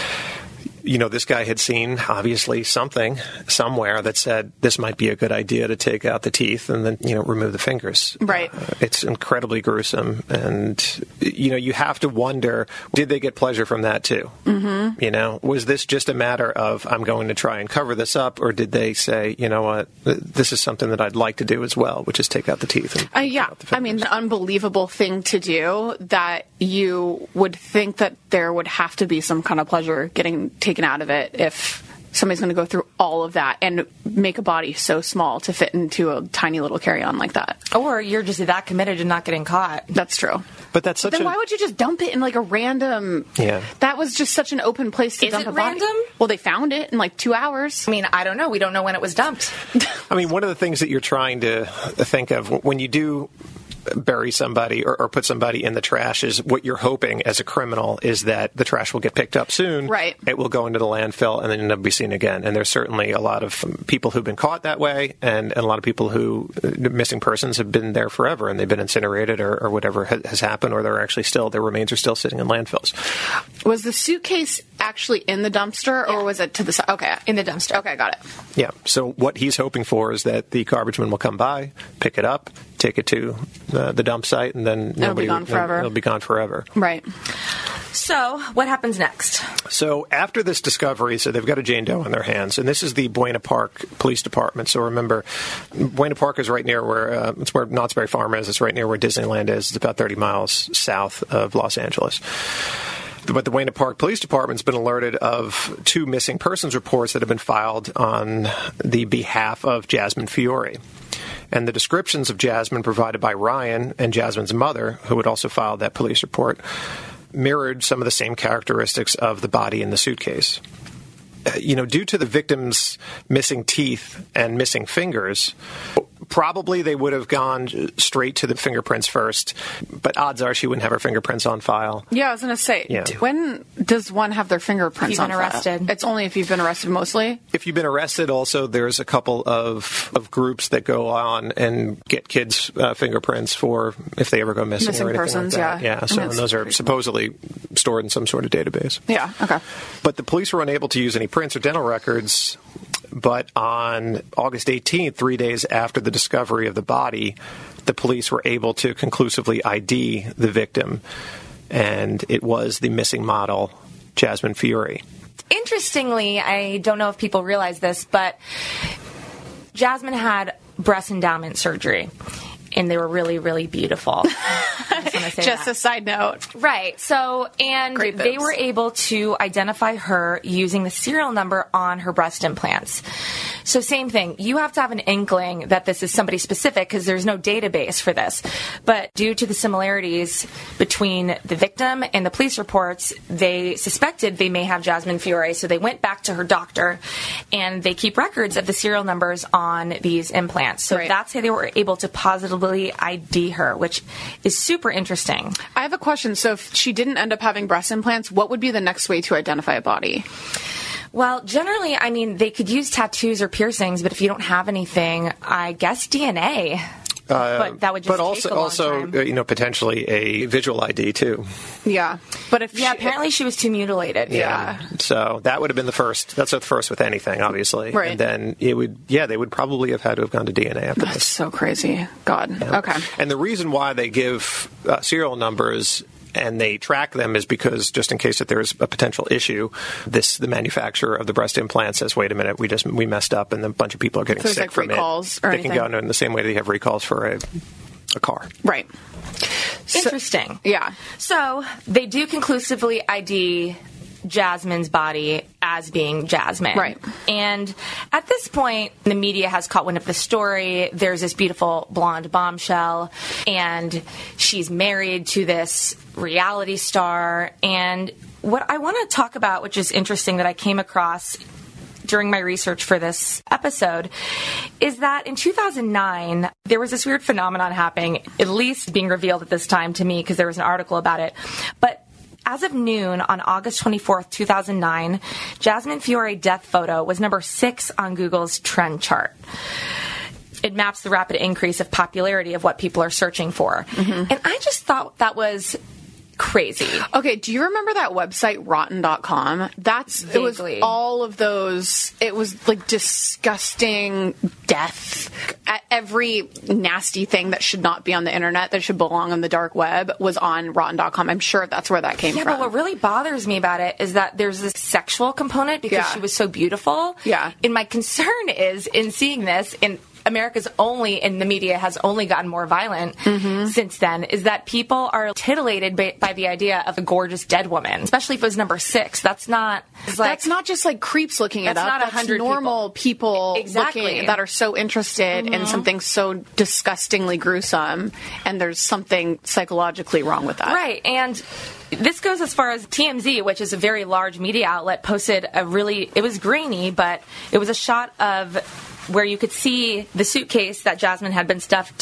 you know, this guy had seen, obviously, something somewhere that said this might be a good idea to take out the teeth and then, you know, remove the fingers. Right. Uh, it's incredibly gruesome. And, you know, you have to wonder, did they get pleasure from that, too? Mm-hmm. You know, was this just a matter of, I'm going to try and cover this up, or did they say, you know what, this is something that I'd like to do as well, which is take out the teeth? And uh, yeah. I mean, the unbelievable thing to do that you would think that there would have to be some kind of pleasure getting taken out of it if somebody's going to go through all of that and make a body so small to fit into a tiny little carry-on like that. Or you're just that committed to not getting caught. That's true. But that's such but then a... why would you just dump it in like a random... Yeah. That was just such an open place to Is dump it a body. random? Well, they found it in like two hours. I mean, I don't know. We don't know when it was dumped. I mean, one of the things that you're trying to think of when you do bury somebody or, or put somebody in the trash is what you're hoping as a criminal is that the trash will get picked up soon. Right. It will go into the landfill and then never be seen again. And there's certainly a lot of people who've been caught that way, and, and a lot of people who uh, missing persons have been there forever, and they've been incinerated or, or whatever ha- has happened, or they're actually still their remains are still sitting in landfills. Was the suitcase actually in the dumpster, or was it to the side? Okay, in the dumpster. Okay, got it. Yeah. So what he's hoping for is that the garbage man will come by, pick it up, take it to uh, the dump site, and then it'll be gone forever. It'll be gone forever. Right. So, what happens next? So, after this discovery, so they've got a Jane Doe in their hands, and this is the Buena Park Police Department. So, remember, Buena Park is right near where uh, it's where Knott's Berry Farm is. It's right near where Disneyland is. It's about thirty miles south of Los Angeles. But the Buena Park Police Department's been alerted of two missing persons reports that have been filed on the behalf of Jasmine Fiore. And the descriptions of Jasmine provided by Ryan and Jasmine's mother, who had also filed that police report, mirrored some of the same characteristics of the body in the suitcase. Uh, you know, due to the victim's missing teeth and missing fingers, probably they would have gone straight to the fingerprints first, but odds are she wouldn't have her fingerprints on file. Yeah, I was going to say, Yeah. d- when does one have their fingerprints If you've on been file? arrested. It's only if you've been arrested mostly? If you've been arrested, also, there's a couple of, of groups that go on and get kids' uh, fingerprints for if they ever go missing, Missing or anything persons, like that. yeah. Yeah, so and That's those are supposedly stored in some sort of database. Yeah, okay. But the police were unable to use any prints or dental records. But on August eighteenth, three days after the discovery of the body, the police were able to conclusively I D the victim. And it was the missing model, Jasmine Fiore. Interestingly, I don't know if people realize this, but Jasmine had breast endowment surgery, and they were really, really beautiful. I just want to say Just that. a side note. Right. So, and Great they boobs. were able to identify her using the serial number on her breast implants. So same thing. You have to have an inkling that this is somebody specific because there's no database for this. But due to the similarities between the victim and the police reports, they suspected they may have Jasmine Fiore. So they went back to her doctor, and they keep records of the serial numbers on these implants. So Right. that's how they were able to positively I D her, which is super interesting. I have a question. So if she didn't end up having breast implants, what would be the next way to identify a body? Well, generally, I mean, they could use tattoos or piercings, but if you don't have anything, I guess D N A. Uh, but that would just but take also, a long also, time. uh, you know, potentially a visual I D too. Yeah, but if yeah, she, apparently she was too mutilated. Yeah. So that would have been the first. That's the first with anything, obviously. Right. And then it would, yeah, they would probably have had to have gone to D N A after That's this. so crazy. God. Okay. And the reason why they give uh, serial numbers and they track them is because just in case that there's a potential issue, this the manufacturer of the breast implant says, "Wait a minute, we just we messed up," and a bunch of people are getting So there's, sick like, from recalls it. or they anything? can go in the same way they have recalls for a a car. Right. Interesting. Yeah. So they do conclusively I D Jasmine's body as being Jasmine. Right. And at this point, the media has caught wind of the story. There's this beautiful blonde bombshell, and she's married to this reality star. And what I want to talk about, which is interesting that I came across during my research for this episode, is that in two thousand nine, there was this weird phenomenon happening, at least being revealed at this time to me because there was an article about it. But as of noon on August twenty-fourth, two thousand nine, Jasmine Fiore death photo was number six on Google's trend chart. It maps the rapid increase of popularity of what people are searching for. Mm-hmm. And I just thought that was crazy. Okay, do you remember that website rotten dot com? That's Vaguely. It was all of those. It was like disgusting death. Every nasty thing that should not be on the internet, that should belong on the dark web, was on rotten dot com. I'm sure that's where that came yeah, from. but what really bothers me about it is that there's this sexual component because Yeah. she was so beautiful. Yeah. And my concern is in seeing this in America's only, and the media has only gotten more violent Mm-hmm. since then, is that people are titillated by, by the idea of a gorgeous dead woman, especially if it was number six. That's not... It's like, that's not just like creeps looking it That's up. not a That's hundred normal people, Exactly. looking, that are so interested in Mhm. something so disgustingly gruesome, and there's something psychologically wrong with that. Right, and this goes as far as T M Z, which is a very large media outlet, posted a really... It was grainy, but it was a shot of where you could see the suitcase that Jasmine had been stuffed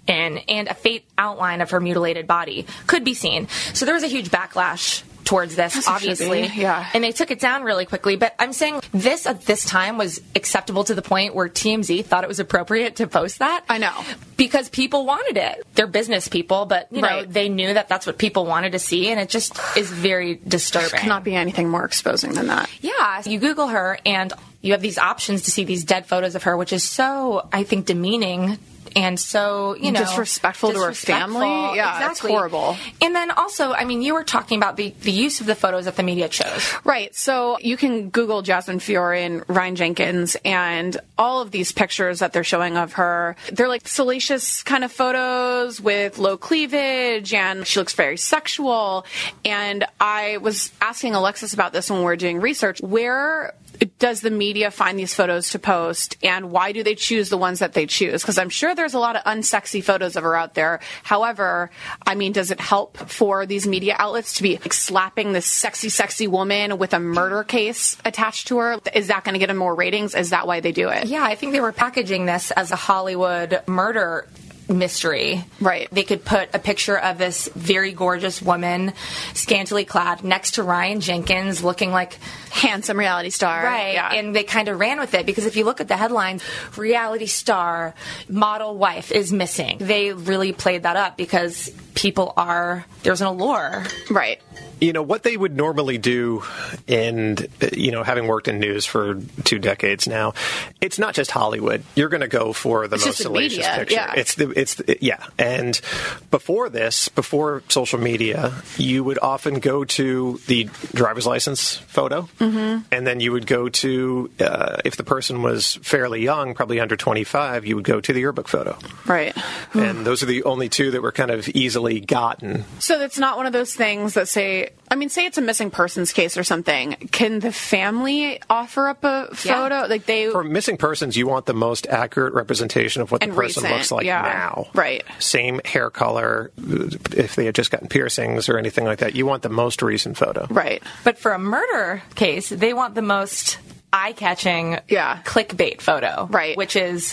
in, and a faint outline of her mutilated body could be seen. So there was a huge backlash towards this, As it should obviously. be, yeah. And they took it down really quickly. But I'm saying this at this time was acceptable to the point where T M Z thought it was appropriate to post that. I know. Because people wanted it. They're business people, but, you know, Right. they knew that that's what people wanted to see, and it just is very disturbing. Could not be anything more exposing than that. Yeah. You Google her, and you have these options to see these dead photos of her, which is so, I think, demeaning and so, you know, disrespectful to her family. Yeah, exactly. It's horrible. And then also, I mean, you were talking about the, the use of the photos that the media chose. Right. So you can Google Jasmine Fiore and Ryan Jenkins, and all of these pictures that they're showing of her, they're like salacious kind of photos with low cleavage, and she looks very sexual. And I was asking Alexis about this when we were doing research. Where does the media find these photos to post, and why do they choose the ones that they choose? Because I'm sure there's a lot of unsexy photos of her out there. However, I mean, does it help for these media outlets to be like, slapping this sexy, sexy woman with a murder case attached to her? Is that going to get them more ratings? Is that why they do it? Yeah, I think they were packaging this as a Hollywood murder mystery. Right. They could put a picture of this very gorgeous woman, scantily clad, next to Ryan Jenkins, looking like handsome reality star. Right. Yeah. And they kind of ran with it, because if you look at the headlines, reality star, model wife is missing. They really played that up because people are, there's an allure. Right. You know, what they would normally do, and, you know, having worked in news for two decades now, it's not just Hollywood. You're going to go for the It's most just the salacious media, picture. yeah. It's the, it's the, yeah. And before this, before social media, you would often go to the driver's license photo, Mm-hmm. and then you would go to, uh, if the person was fairly young, probably under twenty-five, you would go to the yearbook photo. Right. And those are the only two that were kind of easily gotten. So it's not one of those things that say, I mean, say it's a missing persons case or something. Can the family offer up a photo? Yeah. Like they For missing persons, you want the most accurate representation of what the And person recent, looks like yeah. now. Right. Same hair color, if they had just gotten piercings or anything like that. You want the most recent photo. Right. But for a murder case, they want the most eye-catching Yeah. clickbait photo. Right. Which is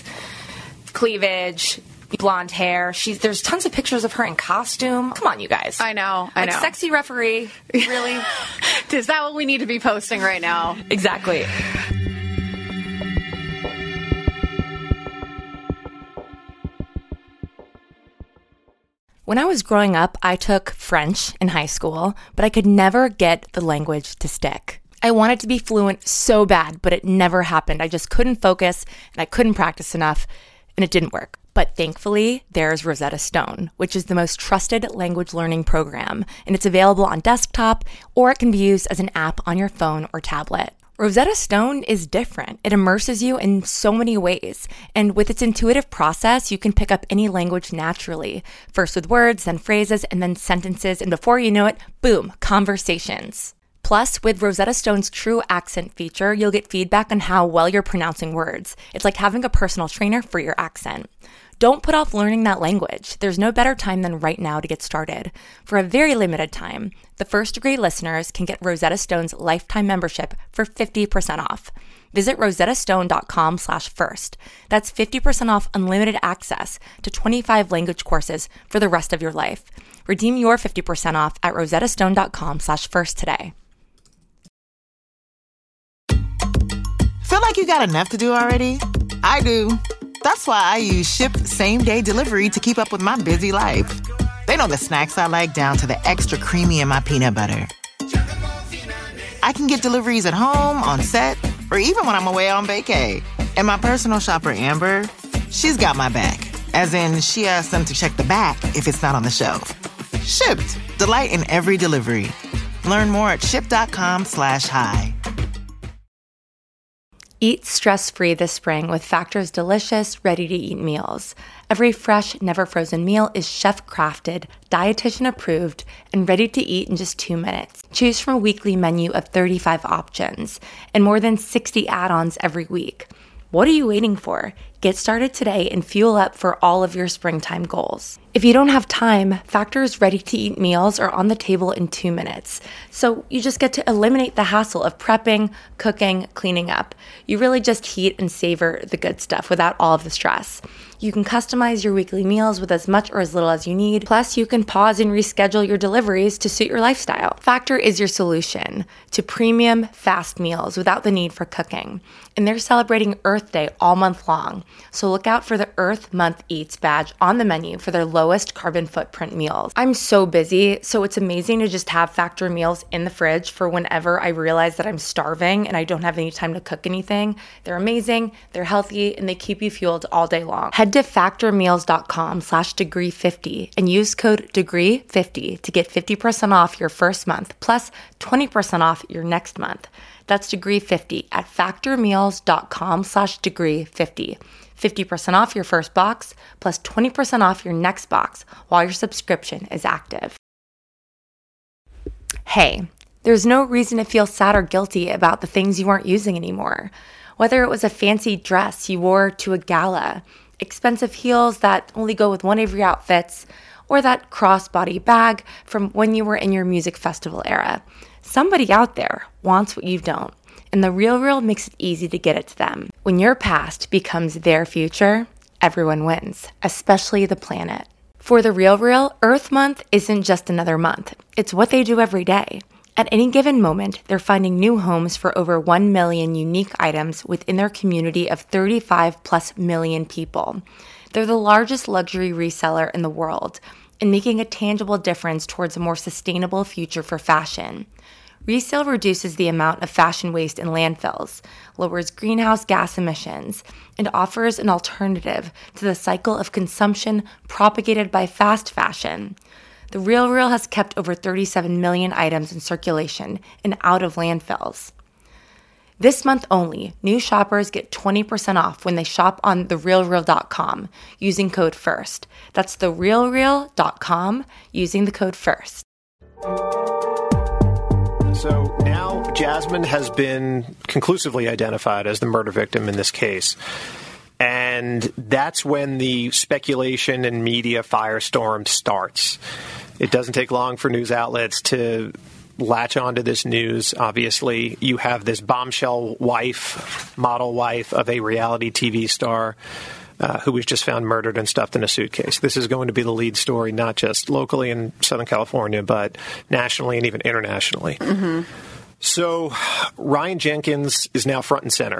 cleavage, blonde hair. She's there's tons of pictures of her in costume. Come on, you guys. I know. I like know. sexy referee. Really? Is that what we need to be posting right now? Exactly. When I was growing up, I took French in high school, but I could never get the language to stick. I wanted to be fluent so bad, but it never happened. I just couldn't focus, and I couldn't practice enough, and it didn't work. But thankfully, there's Rosetta Stone, which is the most trusted language learning program, and it's available on desktop, or it can be used as an app on your phone or tablet. Rosetta Stone is different. It immerses you in so many ways, and with its intuitive process, you can pick up any language naturally, first with words, then phrases, and then sentences, and before you know it, boom, conversations. Plus, with Rosetta Stone's True Accent feature, you'll get feedback on how well you're pronouncing words. It's like having a personal trainer for your accent. Don't put off learning that language. There's no better time than right now to get started. For a very limited time, the First Degree listeners can get Rosetta Stone's lifetime membership for fifty percent off. Visit rosettastone.com slash first. That's fifty percent off unlimited access to twenty-five language courses for the rest of your life. Redeem your fifty percent off at rosettastone.com slash first today. Feel like you got enough to do already? I do. That's why I use Shipt same-day delivery to keep up with my busy life. They know the snacks I like down to the extra creamy in my peanut butter. I can get deliveries at home, on set, or even when I'm away on vacay. And my personal shopper, Amber, she's got my back. As in, she asks them to check the back if it's not on the shelf. Shipt. Delight in every delivery. Learn more at shipt.com slash hi. Eat stress-free this spring with Factor's delicious, ready-to-eat meals. Every fresh, never-frozen meal is chef-crafted, dietitian-approved, and ready to eat in just two minutes. Choose from a weekly menu of thirty-five options and more than sixty add-ons every week. What are you waiting for? Get started today and fuel up for all of your springtime goals. If you don't have time, Factor's ready-to-eat meals are on the table in two minutes. So you just get to eliminate the hassle of prepping, cooking, cleaning up. You really just heat and savor the good stuff without all of the stress. You can customize your weekly meals with as much or as little as you need. Plus, you can pause and reschedule your deliveries to suit your lifestyle. Factor is your solution to premium, fast meals without the need for cooking. And they're celebrating Earth Day all month long. So look out for the Earth Month Eats badge on the menu for their lowest carbon footprint meals. I'm so busy, so it's amazing to just have Factor meals in the fridge for whenever I realize that I'm starving and I don't have any time to cook anything. They're amazing, they're healthy, and they keep you fueled all day long. Head to factormeals.com slash degree 50 and use code degree fifty to get fifty percent off your first month plus twenty percent off your next month. That's degree fifty at factormeals.com slash degree 50. fifty percent off your first box plus twenty percent off your next box while your subscription is active. Hey, there's no reason to feel sad or guilty about the things you aren't using anymore. Whether it was a fancy dress you wore to a gala, expensive heels that only go with one of your outfits, or that crossbody bag from when you were in your music festival era. Somebody out there wants what you don't, and The RealReal makes it easy to get it to them. When your past becomes their future, everyone wins, especially the planet. For The RealReal, Earth Month isn't just another month. It's what they do every day. At any given moment, they're finding new homes for over one million unique items within their community of thirty-five plus million people. They're the largest luxury reseller in the world and making a tangible difference towards a more sustainable future for fashion. Resale reduces the amount of fashion waste in landfills, lowers greenhouse gas emissions, and offers an alternative to the cycle of consumption propagated by fast fashion. The RealReal has kept over thirty-seven million items in circulation and out of landfills. This month only, new shoppers get twenty percent off when they shop on the real real dot com using code FIRST. That's the real real dot com using the code FIRST. So now Jasmine has been conclusively identified as the murder victim in this case. And that's when the speculation and media firestorm starts. It doesn't take long for news outlets to latch onto this news. Obviously, you have this bombshell wife, model wife of a reality T V star uh, who was just found murdered and stuffed in a suitcase. This is going to be the lead story, not just locally in Southern California, but nationally and even internationally. Mm-hmm. So Ryan Jenkins is now front and center.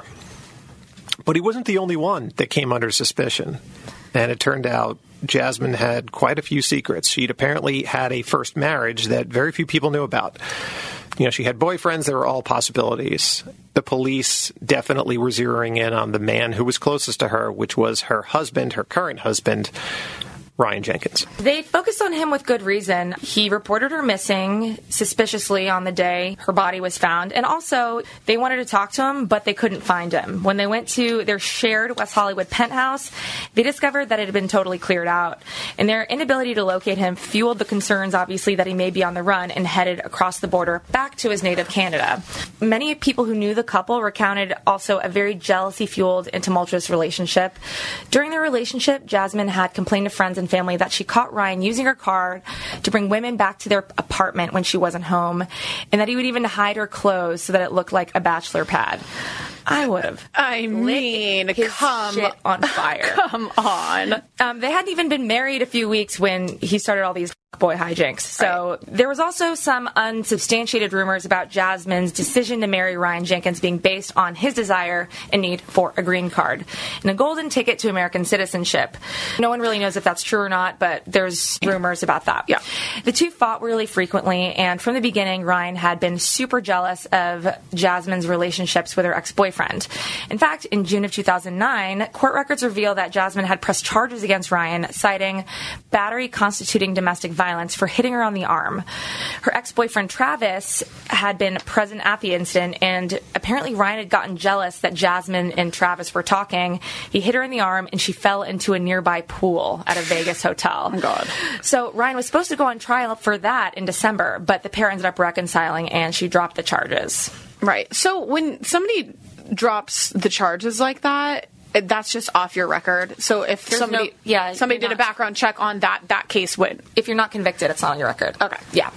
But he wasn't the only one that came under suspicion. And it turned out Jasmine had quite a few secrets. She'd apparently had a first marriage that very few people knew about. You know, she had boyfriends. There were all possibilities. The police definitely were zeroing in on the man who was closest to her, which was her husband, her current husband, Ryan Jenkins. They focused on him with good reason. He reported her missing suspiciously on the day her body was found. And also, they wanted to talk to him, but they couldn't find him. When they went to their shared West Hollywood penthouse, they discovered that it had been totally cleared out. And their inability to locate him fueled the concerns, obviously, that he may be on the run and headed across the border back to his native Canada. Many people who knew the couple recounted also a very jealousy-fueled and tumultuous relationship. During their relationship, Jasmine had complained to friends and family that she caught Ryan using her car to bring women back to their apartment when she wasn't home, and that he would even hide her clothes so that it looked like a bachelor pad. I would have. I mean, his come shit on fire. Come on. Um, they hadn't even been married a few weeks when he started all these boy hijinks. So right. There was also some unsubstantiated rumors about Jasmine's decision to marry Ryan Jenkins being based on his desire and need for a green card and a golden ticket to American citizenship. No one really knows if that's true or not, but there's rumors about that. Yeah. The two fought really frequently, and from the beginning, Ryan had been super jealous of Jasmine's relationships with her ex-boyfriend. In fact, in June of two thousand nine, court records reveal that Jasmine had pressed charges against Ryan, citing battery constituting domestic violence for hitting her on the arm. Her ex-boyfriend Travis had been present at the incident, and apparently Ryan had gotten jealous that Jasmine and Travis were talking. He hit her in the arm, and she fell into a nearby pool at a Vegas hotel. Oh, God. So Ryan was supposed to go on trial for that in December, but the pair ended up reconciling, and she dropped the charges. Right. So when somebody drops the charges like that, it, that's just off your record. So if There's somebody, no- yeah, somebody you're did a not- background check on that, that case would. If you're not convicted, it's not on your record. Okay. Yeah.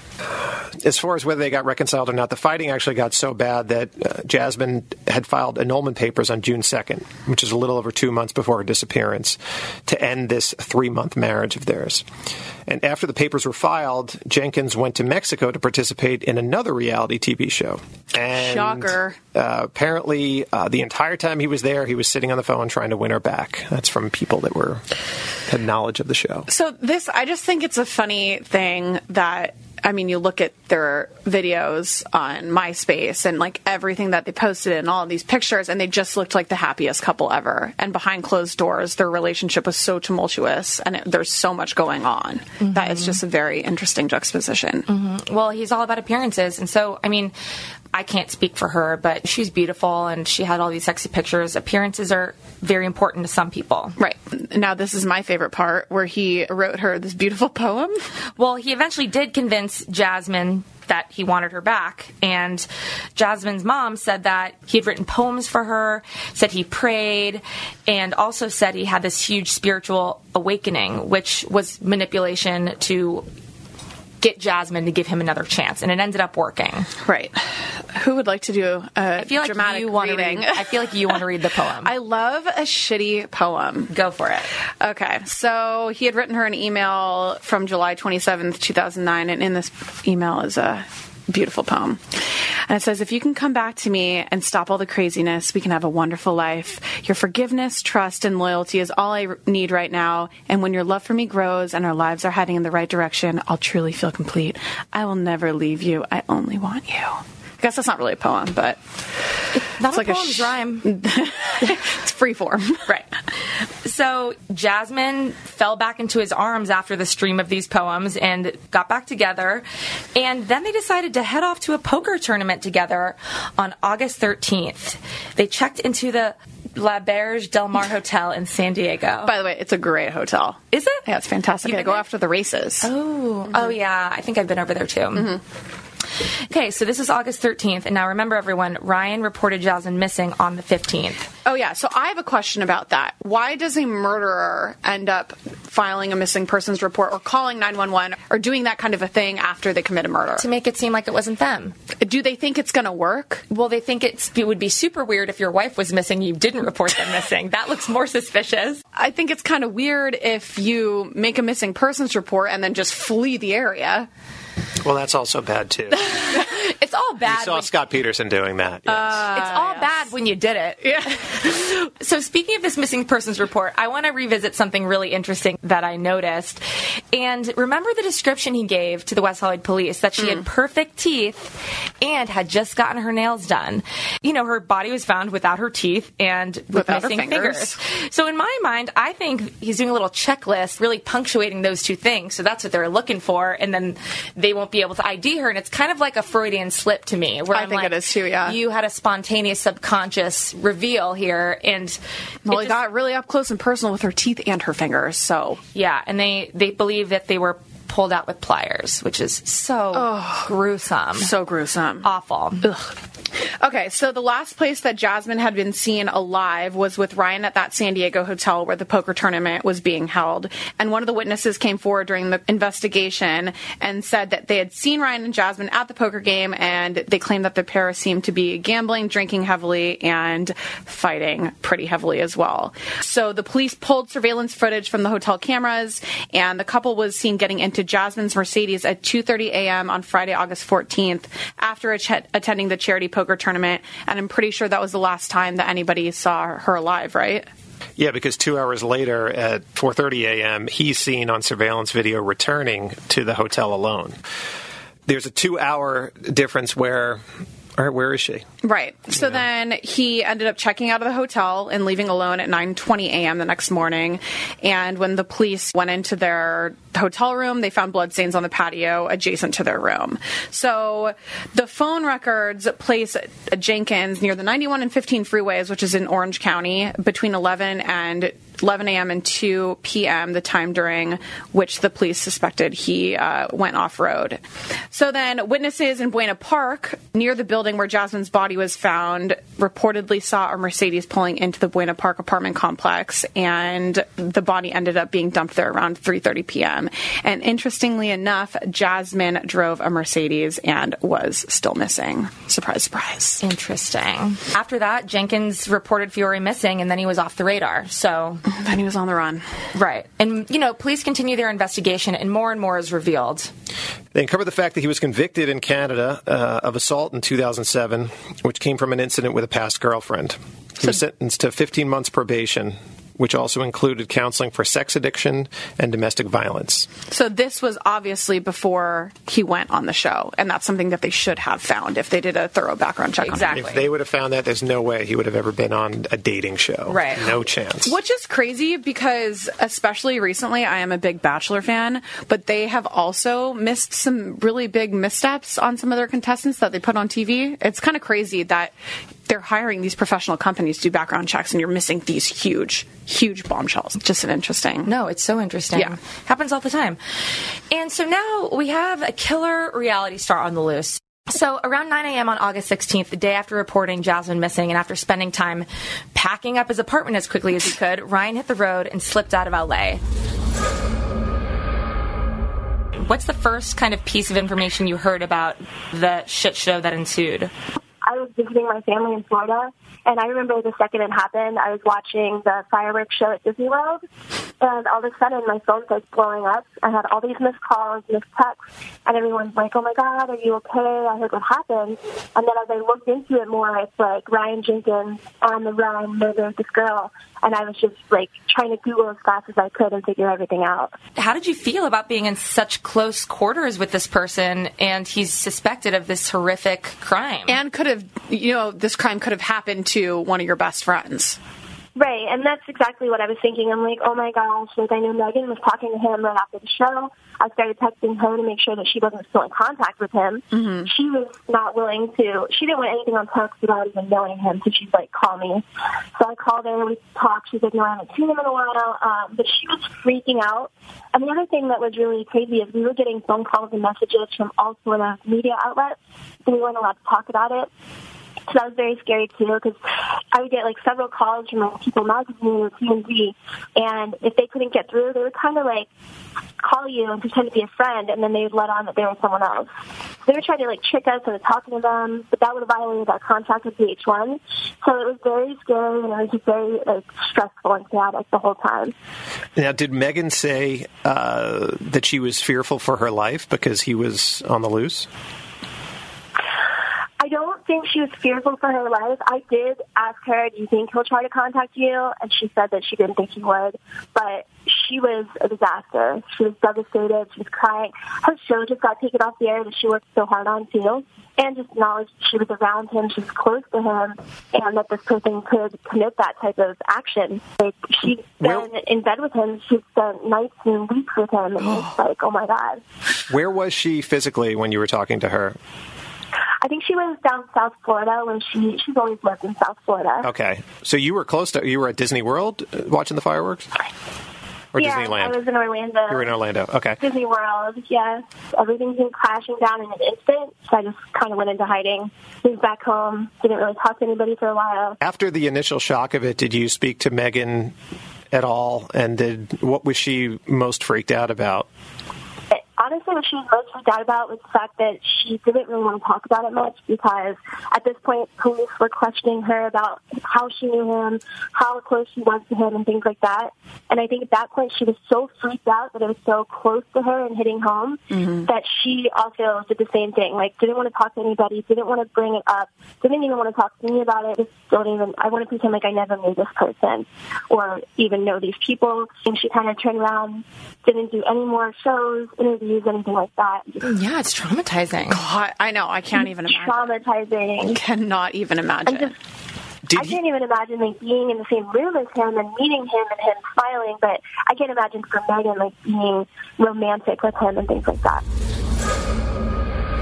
As far as whether they got reconciled or not, the fighting actually got so bad that uh, Jasmine had filed annulment papers on June second, which is a little over two months before her disappearance, to end this three-month marriage of theirs. And after the papers were filed, Jenkins went to Mexico to participate in another reality T V show. And, Shocker. Uh, apparently, uh, the entire time he was there, he was sitting on the phone trying to win her back. That's from people that were had knowledge of the show. So this, I just think it's a funny thing that, I mean, you look at their videos on MySpace and like everything that they posted and all of these pictures, and they just looked like the happiest couple ever. And behind closed doors, their relationship was so tumultuous, and it, there's so much going on mm-hmm. that it's just a very interesting juxtaposition. Mm-hmm. Well, he's all about appearances, and so I mean, I can't speak for her, but she's beautiful, and she had all these sexy pictures. Appearances are very important to some people. Right. Now, this is my favorite part, where he wrote her this beautiful poem. Well, he eventually did convince Jasmine that he wanted her back, and Jasmine's mom said that he had written poems for her, said he prayed, and also said he had this huge spiritual awakening, which was manipulation to get Jasmine to give him another chance, and it ended up working. Right. Who would like to do a I feel like dramatic you want reading? To read, I feel like you want to read the poem. I love a shitty poem. Go for it. Okay. So he had written her an email from July twenty-seventh, two thousand nine, and in this email is a beautiful poem. And it says, if you can come back to me and stop all the craziness, we can have a wonderful life. Your forgiveness, trust, and loyalty is all I need right now. And when your love for me grows and our lives are heading in the right direction, I'll truly feel complete. I will never leave you. I only want you. I guess that's not really a poem, but Not it's like poems a sh- rhyme. It's free form. Right. So Jasmine fell back into his arms after the stream of these poems and got back together. And then they decided to head off to a poker tournament together on August thirteenth. They checked into the La Berge Del Mar Hotel in San Diego. By the way, it's a great hotel. Is it? Yeah, it's fantastic. They go after the races. Oh, mm-hmm. oh yeah. I think I've been over there too. Mm-hmm. Okay, so this is August thirteenth, and now remember, everyone, Ryan reported Jasmine missing on the fifteenth. Oh, yeah, so I have a question about that. Why does a murderer end up filing a missing persons report or calling nine one one or doing that kind of a thing after they commit a murder? To make it seem like it wasn't them. Do they think it's going to work? Well, they think it's, it would be super weird if your wife was missing, you didn't report them missing. That looks more suspicious. I think it's kind of weird if you make a missing persons report and then just flee the area. Well, that's also bad, too. It's all bad. You saw when, Scott Peterson doing that. Yes. Uh, it's all yes. bad when you did it. Yeah. So speaking of this missing persons report, I want to revisit something really interesting that I noticed. And remember the description he gave to the West Hollywood police, that she mm. had perfect teeth and had just gotten her nails done. You know, her body was found without her teeth and with without missing her fingers. fingers. So in my mind, I think he's doing a little checklist, really punctuating those two things. So that's what they're looking for. And then they won't be able to I D her. And it's kind of like a Freudian slip to me. Where I I'm think like, it is too, yeah. You had a spontaneous subconscious reveal here. And well, it he just, got really up close and personal with her teeth and her fingers. So yeah. And they, they believe that they were pulled out with pliers, which is so oh, gruesome. So gruesome. Awful. Ugh. Okay, so the last place that Jasmine had been seen alive was with Ryan at that San Diego hotel where the poker tournament was being held. And one of the witnesses came forward during the investigation and said that they had seen Ryan and Jasmine at the poker game, and they claimed that the pair seemed to be gambling, drinking heavily, and fighting pretty heavily as well. So the police pulled surveillance footage from the hotel cameras, and the couple was seen getting into Jasmine's Mercedes at two thirty a.m. on Friday, August fourteenth, after ch- attending the charity poker tournament, and I'm pretty sure that was the last time that anybody saw her alive, right? Yeah, because two hours later at four thirty a.m., he's seen on surveillance video returning to the hotel alone. There's a two-hour difference where... All right, where is she? Right. So yeah. Then he ended up checking out of the hotel and leaving alone at nine twenty a.m. the next morning. And when the police went into their hotel room, they found bloodstains on the patio adjacent to their room. So the phone records place Jenkins near the ninety-one and fifteen freeways, which is in Orange County, between eleven and eleven a.m. and two p.m., the time during which the police suspected he uh, went off-road. So then witnesses in Buena Park, near the building where Jasmine's body was found, reportedly saw a Mercedes pulling into the Buena Park apartment complex, and the body ended up being dumped there around three thirty p.m. And interestingly enough, Jasmine drove a Mercedes and was still missing. Surprise, surprise. Interesting. After that, Jenkins reported Fiore missing, and then he was off the radar. So then he was on the run. Right. And, you know, police continue their investigation, and more and more is revealed. They uncovered the fact that he was convicted in Canada uh, of assault in two thousand seven, which came from an incident with a past girlfriend. He so, was sentenced to fifteen months probation, which also included counseling for sex addiction and domestic violence. So this was obviously before he went on the show, and that's something that they should have found if they did a thorough background check exactly. on him. If they would have found that, there's no way he would have ever been on a dating show. Right. No chance. Which is crazy because, especially recently, I am a big Bachelor fan, but they have also missed some really big missteps on some of their contestants that they put on T V. It's kind of crazy that they're hiring these professional companies to do background checks, and you're missing these huge, huge bombshells. Just an interesting. No, it's so interesting. Yeah. Happens all the time. And so now we have a killer reality star on the loose. So around nine a.m. on August sixteenth, the day after reporting Jasmine missing and after spending time packing up his apartment as quickly as he could, Ryan hit the road and slipped out of L A. What's the first kind of piece of information you heard about the shit show that ensued? I was visiting my family in Florida, and I remember the second it happened, I was watching the fireworks show at Disney World, and all of a sudden my phone starts blowing up. I had all these missed calls, missed texts, and everyone's like, oh my God, are you okay? I heard what happened. And then as I looked into it more, it's like Ryan Jenkins on the run, murdered this girl, and I was just like trying to Google as fast as I could and figure everything out. How did you feel about being in such close quarters with this person, and he's suspected of this horrific crime? And could have, you know, this crime could have happened to one of your best friends. Right, and that's exactly what I was thinking. I'm like, oh my gosh, like I knew Megan was talking to him right after the show. I started texting her to make sure that she wasn't still in contact with him. Mm-hmm. She was not willing to, she didn't want anything on text without even knowing him, so she's like, call me. So I called her, we talked, she's like, no, I haven't seen him in a while, um, but she was freaking out. And the other thing that was really crazy is we were getting phone calls and messages from all sort of media outlets, so we weren't allowed to talk about it. So that was very scary, too, because I would get, like, several calls from, like, People Magazine or T M Z, and if they couldn't get through, they would kind of, like, call you and pretend to be a friend, and then they would let on that they were someone else. They were trying to, like, trick us into talking to them, but that would have violated our contract with V H one. So it was very scary, and it was just very, like, stressful and chaotic the whole time. Now, did Megan say uh, that she was fearful for her life because he was on the loose? I don't think she was fearful for her life. I did ask her, do you think he'll try to contact you? And she said that she didn't think he would. But she was a disaster. She was devastated. She was crying. Her show just got taken off the air that she worked so hard on, too. And just knowledge she was around him, she was close to him, and that this person could commit that type of action. Like, she'd been in bed with him. She'd spent nights and weeks with him. And it's like, oh, my God. Where was she physically when you were talking to her? I think she was down South Florida when she, she's always lived in South Florida. Okay. So you were close to, you were at Disney World uh, watching the fireworks? Or yeah, Disneyland? I was in Orlando. You were in Orlando, okay. Disney World, yeah. Everything came crashing down in an instant, so I just kind of went into hiding. Moved back home, didn't really talk to anybody for a while. After the initial shock of it, did you speak to Megan at all? And did what was she most freaked out about? Honestly, what she was most freaked out about was the fact that she didn't really want to talk about it much because at this point, police were questioning her about how she knew him, how close she was to him, and things like that. And I think at that point, she was so freaked out that it was so close to her and hitting home mm-hmm. that she also did the same thing. Like, didn't want to talk to anybody, didn't want to bring it up, didn't even want to talk to me about it. Just don't even, I want to pretend like I never knew this person or even know these people. And she kind of turned around, didn't do any more shows, interviews, anything like that. Yeah, it's traumatizing. God, I know. I can't even imagine. Traumatizing. I cannot even imagine. Just, I can't even imagine like being in the same room as him and meeting him and him smiling, but I can't imagine for Megan like being romantic with him and things like that.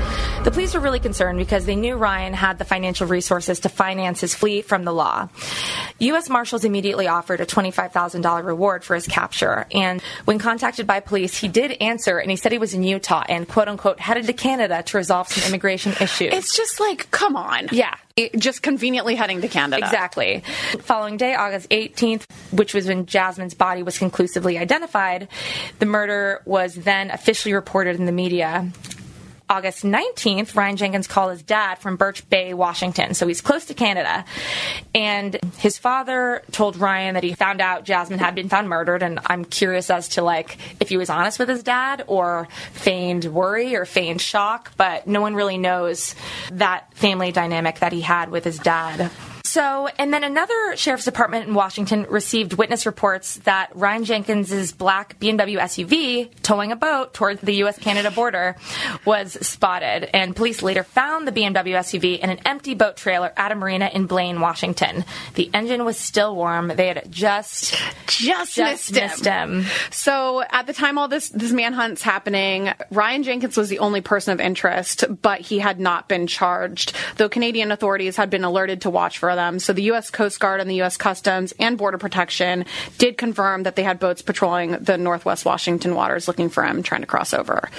The police were really concerned because they knew Ryan had the financial resources to finance his flee from the law. U S Marshals immediately offered a twenty-five thousand dollars reward for his capture. And when contacted by police, he did answer, and he said he was in Utah and, quote-unquote, headed to Canada to resolve some immigration issues. It's just like, come on. Yeah. Just conveniently heading to Canada. Exactly. Following day, August eighteenth, which was when Jasmine's body was conclusively identified, the murder was then officially reported in the media. August nineteenth, Ryan Jenkins called his dad from Birch Bay, Washington, so he's close to Canada. And his father told Ryan that he found out Jasmine had been found murdered, and I'm curious as to, like, if he was honest with his dad or feigned worry or feigned shock, but no one really knows that family dynamic that he had with his dad. So, and then another sheriff's department in Washington received witness reports that Ryan Jenkins' black B M W S U V towing a boat toward the U S Canada border was spotted, and police later found the B M W S U V in an empty boat trailer at a marina in Blaine, Washington. The engine was still warm. They had just just, just missed, missed him. him. So, at the time all this this manhunt's happening, Ryan Jenkins was the only person of interest, but he had not been charged, though Canadian authorities had been alerted to watch for them. So the U S Coast Guard and the U S Customs and Border Protection did confirm that they had boats patrolling the Northwest Washington waters looking for him, trying to cross over.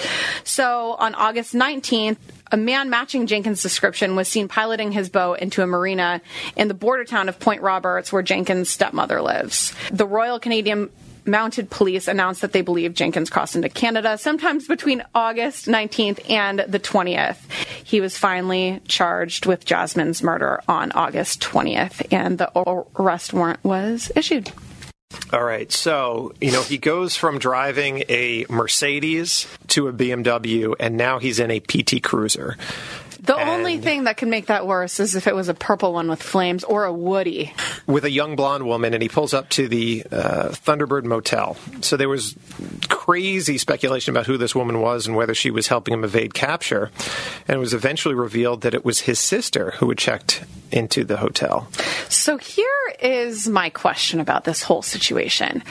So on August nineteenth, a man matching Jenkins' description was seen piloting his boat into a marina in the border town of Point Roberts, where Jenkins' stepmother lives. The Royal Canadian Mounted Police announced that they believe Jenkins crossed into Canada sometimes between August nineteenth and the twentieth. He was finally charged with Jasmine's murder on August twentieth, and the arrest warrant was issued. All right, so, you know, he goes from driving a Mercedes to a B M W, and now he's in a P T Cruiser. The and only thing that could make that worse is if it was a purple one with flames or a Woody. With a young blonde woman, and he pulls up to the uh, Thunderbird Motel. So there was crazy speculation about who this woman was and whether she was helping him evade capture. And it was eventually revealed that it was his sister who had checked into the hotel. So here is my question about this whole situation.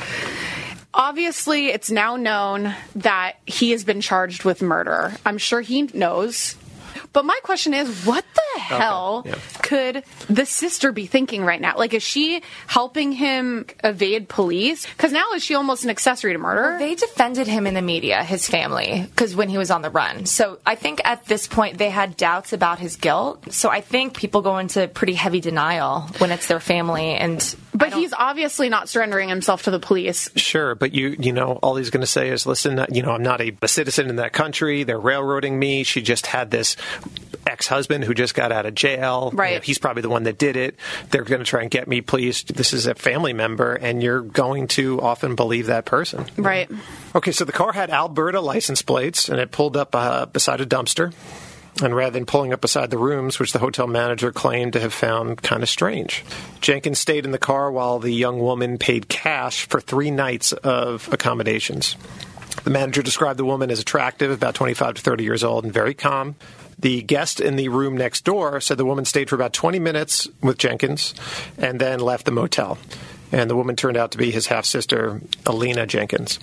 Obviously, it's now known that he has been charged with murder. I'm sure he knows. But my question is, what the hell okay, yeah. could the sister be thinking right now? Like, is she helping him evade police? Because now is she almost an accessory to murder? Well, they defended him in the media, his family, because when he was on the run. So I think at this point they had doubts about his guilt. So I think people go into pretty heavy denial when it's their family. And But he's obviously not surrendering himself to the police. Sure, but you you know, all he's going to say is, listen, you know, I'm not a, a citizen in that country. They're railroading me. She just had this ex-husband who just got out of jail. Right. You know, he's probably the one that did it. They're going to try and get me. Please, this is a family member, and you're going to often believe that person. Right. Okay, so the car had Alberta license plates, and it pulled up uh, beside a dumpster. And rather than pulling up beside the rooms, which the hotel manager claimed to have found kind of strange, Jenkins stayed in the car while the young woman paid cash for three nights of accommodations. The manager described the woman as attractive, about twenty-five to thirty years old, and very calm. The guest in the room next door said the woman stayed for about twenty minutes with Jenkins and then left the motel. And the woman turned out to be his half-sister, Alina Jenkins.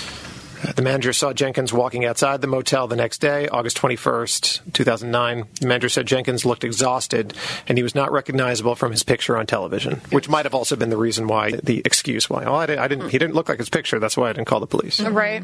The manager saw Jenkins walking outside the motel the next day, August twenty-first, two thousand nine. The manager said Jenkins looked exhausted, and he was not recognizable from his picture on television, which might have also been the reason why, the excuse why. Oh, I didn't, I didn't, he didn't look like his picture. That's why I didn't call the police. Right.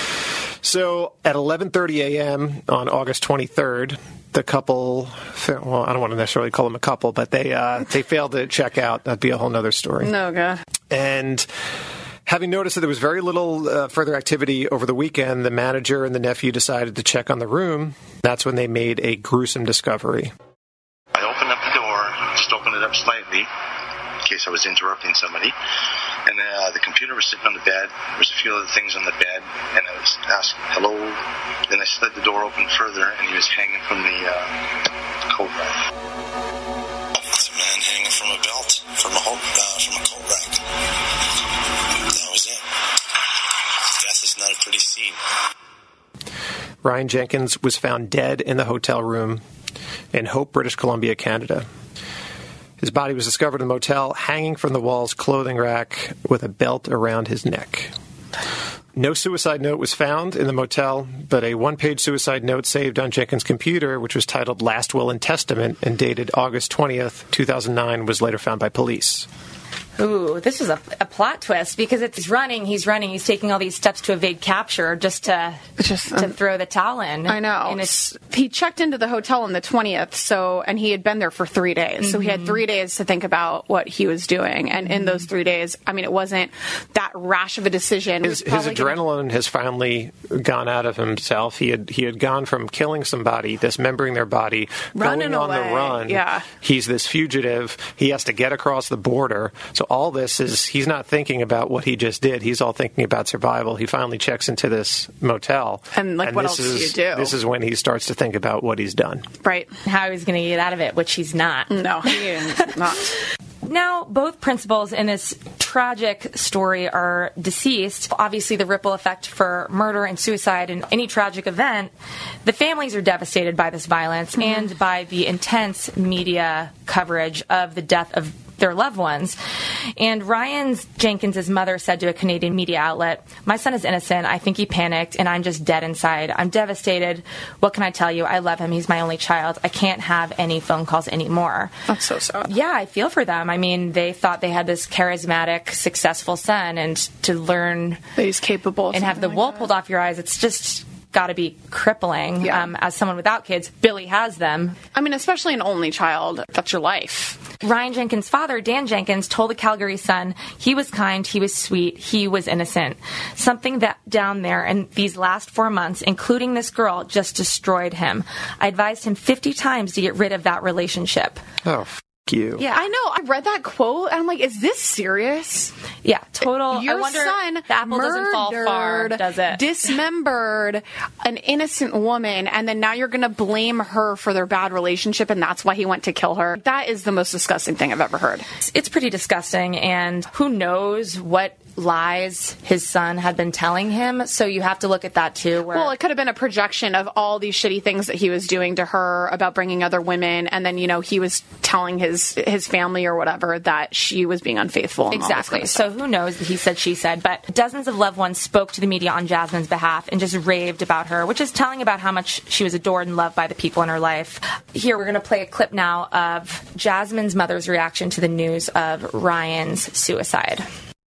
So at eleven thirty a.m. on August twenty-third, the couple, well, I don't want to necessarily call them a couple, but they uh, they failed to check out. That'd be a whole other story. No, God. And having noticed that there was very little uh, further activity over the weekend, the manager and the nephew decided to check on the room. That's when they made a gruesome discovery. I opened up the door, just opened it up slightly, in case I was interrupting somebody. And uh, the computer was sitting on the bed. There was a few other things on the bed. And I was asking, hello? Then I slid the door open further, and he was hanging from the uh, coat rack. It's a man hanging from a belt, from a, ho- uh, from a coat rack. That was it. Death is not a pretty scene. Ryan Jenkins was found dead in the hotel room in Hope, British Columbia, Canada. His body was discovered in a motel, hanging from the wall's clothing rack with a belt around his neck. No suicide note was found in the motel, but a one-page suicide note saved on Jenkins' computer, which was titled Last Will and Testament and dated August twentieth, two thousand nine, was later found by police. Ooh, this is a, a plot twist because it's he's running, he's running, he's taking all these steps to evade capture just to just to um, throw the towel in. I know. And it's, he checked into the hotel on the twentieth, so and he had been there for three days. Mm-hmm. So he had three days to think about what he was doing. And mm-hmm. in those three days, I mean, it wasn't that rash of a decision. His, his adrenaline gonna... has finally gone out of himself. He had he had gone from killing somebody, dismembering their body, Running going on away. the run. Yeah. He's this fugitive. He has to get across the border. So all this is, he's not thinking about what he just did. He's all thinking about survival. He finally checks into this motel. And, like, and what this else is, do you do? This is when he starts to think about what he's done. Right. How he's going to get out of it, which he's not. No, he is not. Now, both principals in this tragic story are deceased. Obviously, the ripple effect for murder and suicide and any tragic event, the families are devastated by this violence mm-hmm. and by the intense media coverage of the death of their loved ones. And Ryan Jenkins' mother said to a Canadian media outlet, "My son is innocent. I think he panicked, and I'm just dead inside. I'm devastated. What can I tell you? I love him. He's my only child. I can't have any phone calls anymore." That's so sad. Yeah, I feel for them. I mean, they thought they had this charismatic, successful son, and to learn that he's capable and have the like wool that. pulled off your eyes, it's just got to be crippling. Yeah. Um, as someone without kids, Billy has them. I mean, especially an only child. That's your life. Ryan Jenkins' father, Dan Jenkins, told the Calgary Sun he was kind, he was sweet, he was innocent. Something that down there in these last four months, including this girl, just destroyed him. I advised him fifty times to get rid of that relationship. Oh, f*** you. Yeah, I know. I read that quote, and I'm like, is this serious? Yeah, total. Your I wonder son the apple murdered, doesn't fall far, does it? Dismembered an innocent woman, and then now you're going to blame her for their bad relationship, and that's why he went to kill her. That is the most disgusting thing I've ever heard. It's, it's pretty disgusting, and who knows what lies his son had been telling him, so you have to look at that too. Where well, it could have been a projection of all these shitty things that he was doing to her about bringing other women, and then, you know, he was telling his his family or whatever that she was being unfaithful. And exactly. All this so kind of who knows? He said, she said, but dozens of loved ones spoke to the media on Jasmine's behalf and just raved about her, which is telling about how much she was adored and loved by the people in her life. Here, we're going to play a clip now of Jasmine's mother's reaction to the news of Ryan's suicide.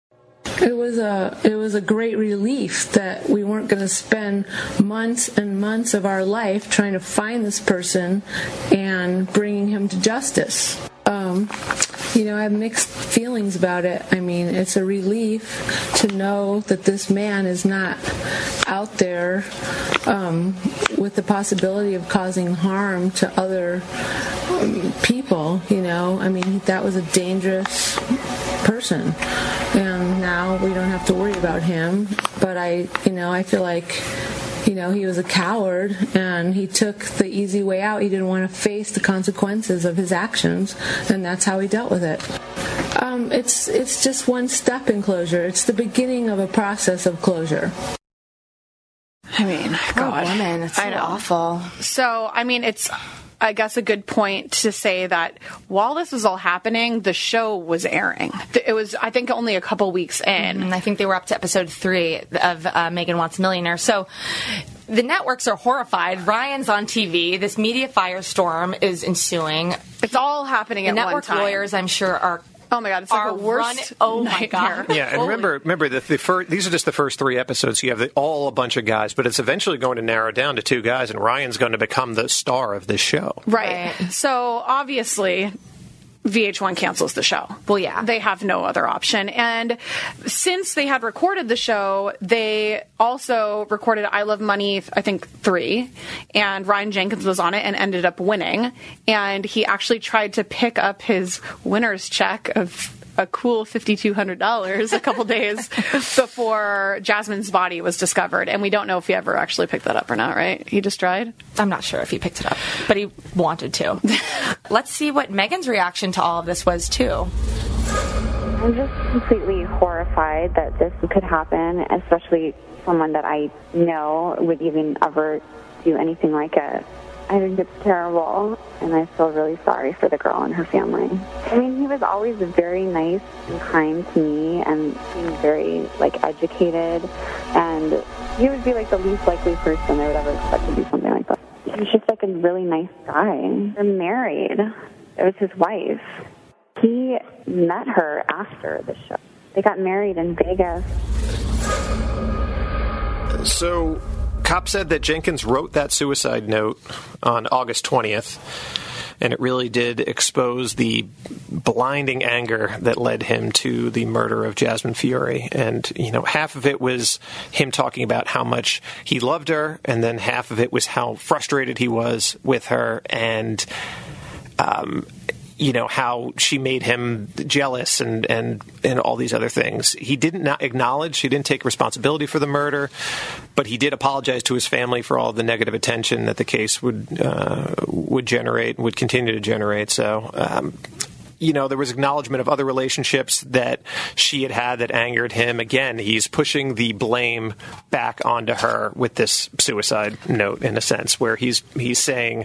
It was a it was a great relief that we weren't going to spend months and months of our life trying to find this person and bringing him to justice. Um, you know, I have mixed feelings about it. I mean, it's a relief to know that this man is not out there um, with the possibility of causing harm to other um, people. You know, I mean, that was a dangerous person, and now we don't have to worry about him. But I, you know, I feel like, you know, he was a coward and he took the easy way out. He didn't want to face the consequences of his actions, and that's how he dealt with it. Um, it's it's just one step in closure. It's the beginning of a process of closure. I mean, God, oh, woman, it's so I know. awful. So, I mean, it's, I guess, a good point to say that while this was all happening, the show was airing. It was, I think, only a couple weeks in. Mm-hmm. I think they were up to episode three of uh, Megan Wants a Millionaire. So the networks are horrified. Ryan's on T V. This media firestorm is ensuing. It's all happening the at network one time. Lawyers, I'm sure, are. Oh my God! It's like a worst. Run, oh my nightmare. God! Yeah, and remember, remember that the first, these are just the first three episodes. You have the, all a bunch of guys, but it's eventually going to narrow down to two guys, and Ryan's going to become the star of this show. Right. right. So obviously, V H one cancels the show. Well, yeah. They have no other option. And since they had recorded the show, they also recorded I Love Money, I think, three. And Ryan Jenkins was on it and ended up winning. And he actually tried to pick up his winner's check of a cool five thousand two hundred dollars a couple days before Jasmine's body was discovered. And we don't know if he ever actually picked that up or not, right? He just tried? I'm not sure if he picked it up, but he wanted to. Let's see what Megan's reaction to all of this was, too. I'm just completely horrified that this could happen, especially someone that I know would even ever do anything like a I think it's terrible, and I feel really sorry for the girl and her family. I mean, he was always very nice and kind to me, and seemed very, like, educated, and he would be, like, the least likely person I would ever expect to do something like that. He was just, like, a really nice guy. They're married. It was his wife. He met her after the show. They got married in Vegas. So, cops said that Jenkins wrote that suicide note on August twentieth, and it really did expose the blinding anger that led him to the murder of Jasmine Fiore. And, you know, half of it was him talking about how much he loved her, and then half of it was how frustrated he was with her, and um you know, how she made him jealous and, and, and all these other things. He didn't not acknowledge, he didn't take responsibility for the murder, but he did apologize to his family for all the negative attention that the case would uh, would generate, would continue to generate. So, um, you know, there was acknowledgement of other relationships that she had had that angered him. Again, he's pushing the blame back onto her with this suicide note, in a sense, where he's he's saying,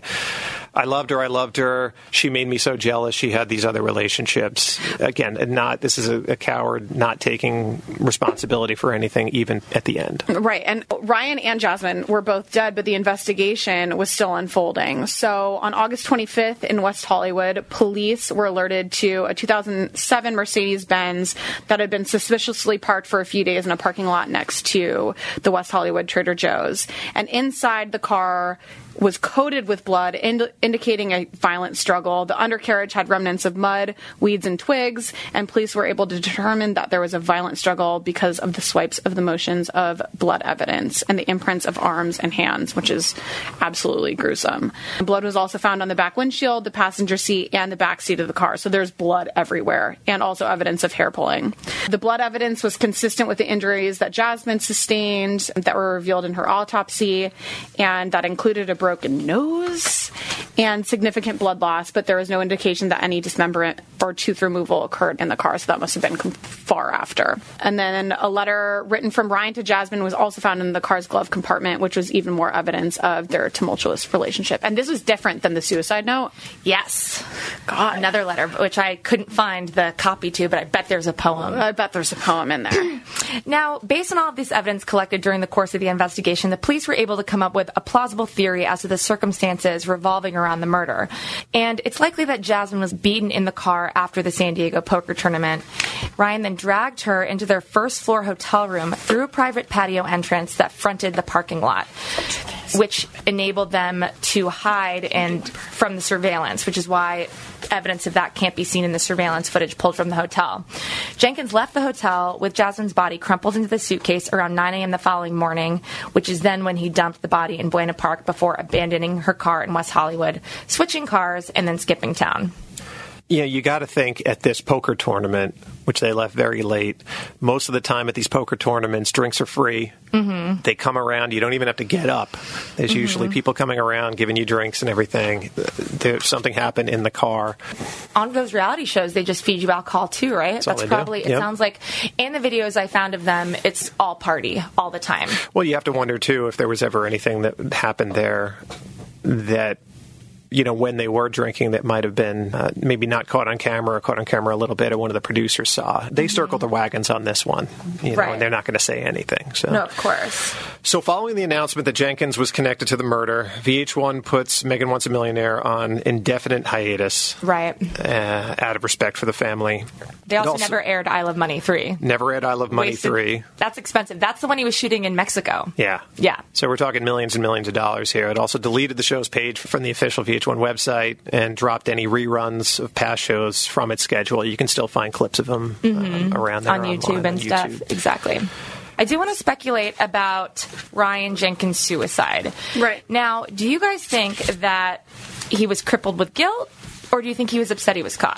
I loved her, I loved her, she made me so jealous, she had these other relationships. Again, and not, this is a, a coward not taking responsibility for anything, even at the end. Right, and Ryan and Jasmine were both dead, but the investigation was still unfolding. So on August twenty-fifth in West Hollywood, police were alerted to a two thousand seven Mercedes-Benz that had been suspiciously parked for a few days in a parking lot next to the West Hollywood Trader Joe's. And inside the car was coated with blood, ind- indicating a violent struggle. The undercarriage had remnants of mud, weeds, and twigs, and police were able to determine that there was a violent struggle because of the swipes of the motions of blood evidence and the imprints of arms and hands, which is absolutely gruesome. Blood was also found on the back windshield, the passenger seat, and the back seat of the car, so there's blood everywhere, and also evidence of hair pulling. The blood evidence was consistent with the injuries that Jasmine sustained that were revealed in her autopsy, and that included a broken nose and significant blood loss, but there was no indication that any dismemberment or tooth removal occurred in the car, so that must have been far after. And then a letter written from Ryan to Jasmine was also found in the car's glove compartment, which was even more evidence of their tumultuous relationship. And this was different than the suicide note. Yes. God. Another letter, which I couldn't find the copy to, but I bet there's a poem. I bet there's a poem in there. Now, based on all of this evidence collected during the course of the investigation, the police were able to come up with a plausible theory as to the circumstances revolving around the murder. And it's likely that Jasmine was beaten in the car after the San Diego poker tournament. Ryan then dragged her into their first floor hotel room through a private patio entrance that fronted the parking lot, which enabled them to hide and from the surveillance, which is why evidence of that can't be seen in the surveillance footage pulled from the hotel. Jenkins left the hotel with Jasmine's body crumpled into the suitcase around nine a.m. the following morning, which is then when he dumped the body in Buena Park before abandoning her car in West Hollywood, switching cars, and then skipping town. Yeah, you got to think at this poker tournament, which they left very late, most of the time at these poker tournaments, drinks are free. Mm-hmm. They come around. You don't even have to get up. There's mm-hmm. usually people coming around, giving you drinks and everything. There's something happened in the car. On those reality shows, they just feed you alcohol too, right? That's, That's all they probably, do. it Yep. sounds like, in the videos I found of them, it's all party all the time. Well, you have to wonder, too, if there was ever anything that happened there that, you know, when they were drinking that might have been uh, maybe not caught on camera or caught on camera a little bit, or one of the producers saw. They mm-hmm. circled the wagons on this one, you know, right. and they're not going to say anything. So. No, of course. So following the announcement that Jenkins was connected to the murder, V H one puts Megan Wants a Millionaire on indefinite hiatus. Right. Uh, out of respect for the family. They also, also never aired I Love Money three. Never aired I Love Money Wasted. three. That's expensive. That's the one he was shooting in Mexico. Yeah. Yeah. So we're talking millions and millions of dollars here. It also deleted the show's page from the official V H one website and dropped any reruns of past shows from its schedule. You can still find clips of them mm-hmm. um, around there on YouTube and on stuff. YouTube. Exactly. I do want to speculate about Ryan Jenkins' suicide. Right. Now, do you guys think that he was crippled with guilt, or do you think he was upset he was caught?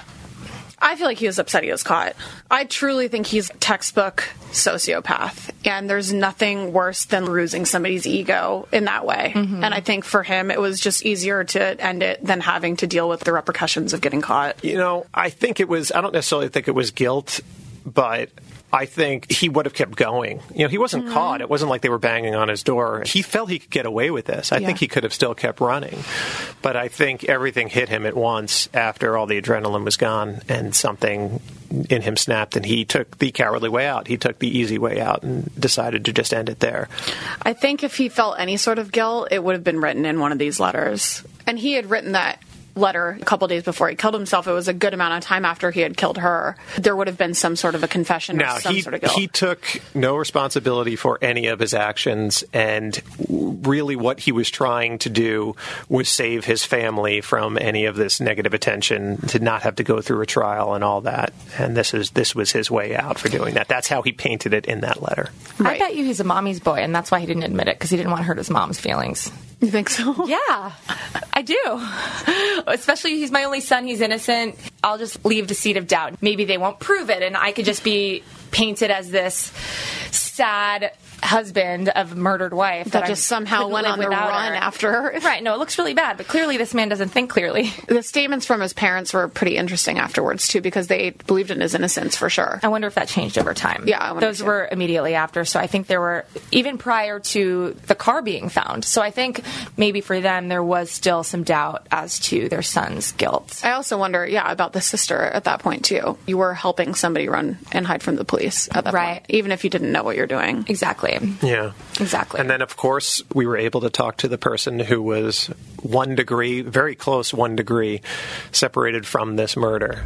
I feel like he was upset he was caught. I truly think he's a textbook sociopath, and there's nothing worse than bruising somebody's ego in that way. Mm-hmm. And I think for him, it was just easier to end it than having to deal with the repercussions of getting caught. You know, I think it was, I don't necessarily think it was guilt, but I think he would have kept going. You know, he wasn't Mm-hmm. caught. It wasn't like they were banging on his door. He felt he could get away with this. I Yeah. think he could have still kept running. But I think everything hit him at once after all the adrenaline was gone and something in him snapped, and he took the cowardly way out. He took the easy way out and decided to just end it there. I think if he felt any sort of guilt, it would have been written in one of these letters. And he had written that letter a couple days before he killed himself. It was a good amount of time after he had killed her. There would have been some sort of a confession Now, or some he, sort of guilt. he took no responsibility for any of his actions, and really what he was trying to do was save his family from any of this negative attention, to not have to go through a trial and all that. And this is this was his way out for doing that. That's how he painted it in that letter. I bet you he's a mommy's boy, and that's why he didn't admit it, because he didn't want to hurt his mom's feelings. You think so? Yeah, I do. Especially he's my only son. He's innocent. I'll just leave the seed of doubt. Maybe they won't prove it, and I could just be painted as this sad husband of a murdered wife That that, just I somehow couldn't went live on the without run her. after her. Right. No, it looks really bad, but clearly this man doesn't think clearly. The statements from his parents were pretty interesting afterwards, too, because they believed in his innocence for sure. I wonder if that changed over time. Yeah, I wonder Those too. were immediately after, so I think there were, even prior to the car being found. So I think maybe for them there was still some doubt as to their son's guilt. I also wonder, yeah, about the sister at that point, too. You were helping somebody run and hide from the police at that Right. point, even if you didn't know what you're doing. Exactly. Yeah. Exactly. And then, of course, we were able to talk to the person who was one degree, very close one degree, separated from this murder.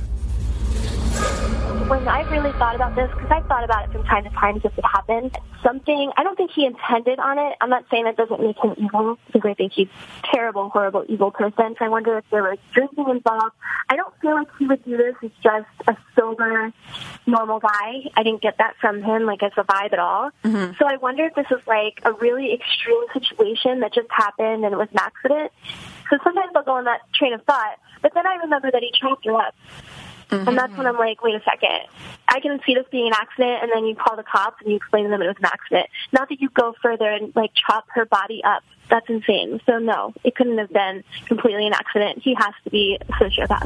When I really thought about this, because I've thought about it from time to time since it happened, something, I don't think he intended on it. I'm not saying that doesn't make him evil, because I think he's a terrible, horrible, evil person. So I wonder if there was drinking involved. I don't feel like he would do this. He's just a sober, normal guy. I didn't get that from him, like, as a vibe at all. Mm-hmm. So I wonder if this was, like, a really extreme situation that just happened and it was an accident. So sometimes I'll go on that train of thought, but then I remember that he chopped her up. Mm-hmm. And that's when I'm like, wait a second. I can see this being an accident, and then you call the cops and you explain to them it was an accident. Not that you go further and, like, chop her body up. That's insane. So, no, it couldn't have been completely an accident. He has to be a sociopath.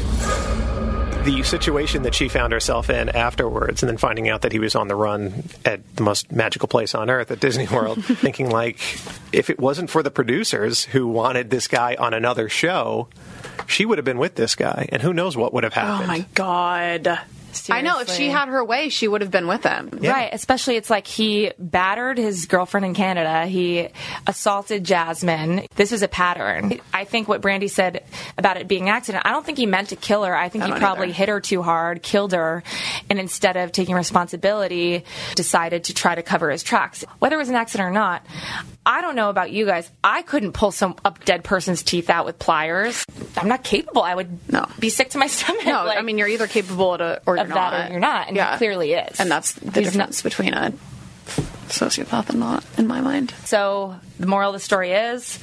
The situation that she found herself in afterwards, and then finding out that he was on the run at the most magical place on earth at Disney World, thinking, like, if it wasn't for the producers who wanted this guy on another show, she would have been with this guy, and who knows what would have happened. Oh, my God. I know, if she had her way, she would have been with him. Yeah. Right, especially it's like he battered his girlfriend in Canada. He assaulted Jasmine. This is a pattern. I think what Brandy said about it being an accident, I don't think he meant to kill her. I think I he don't probably either. hit her too hard, killed her, and instead of taking responsibility, decided to try to cover his tracks. Whether it was an accident or not, I don't know about you guys. I couldn't pull some a dead person's teeth out with pliers. I'm not capable. I would No. be sick to my stomach. No, Like, I mean, you're either capable of, it or you're of not. that or you're not, and he clearly is. And that's the He's difference between a sociopath and not, in my mind. So the moral of the story is,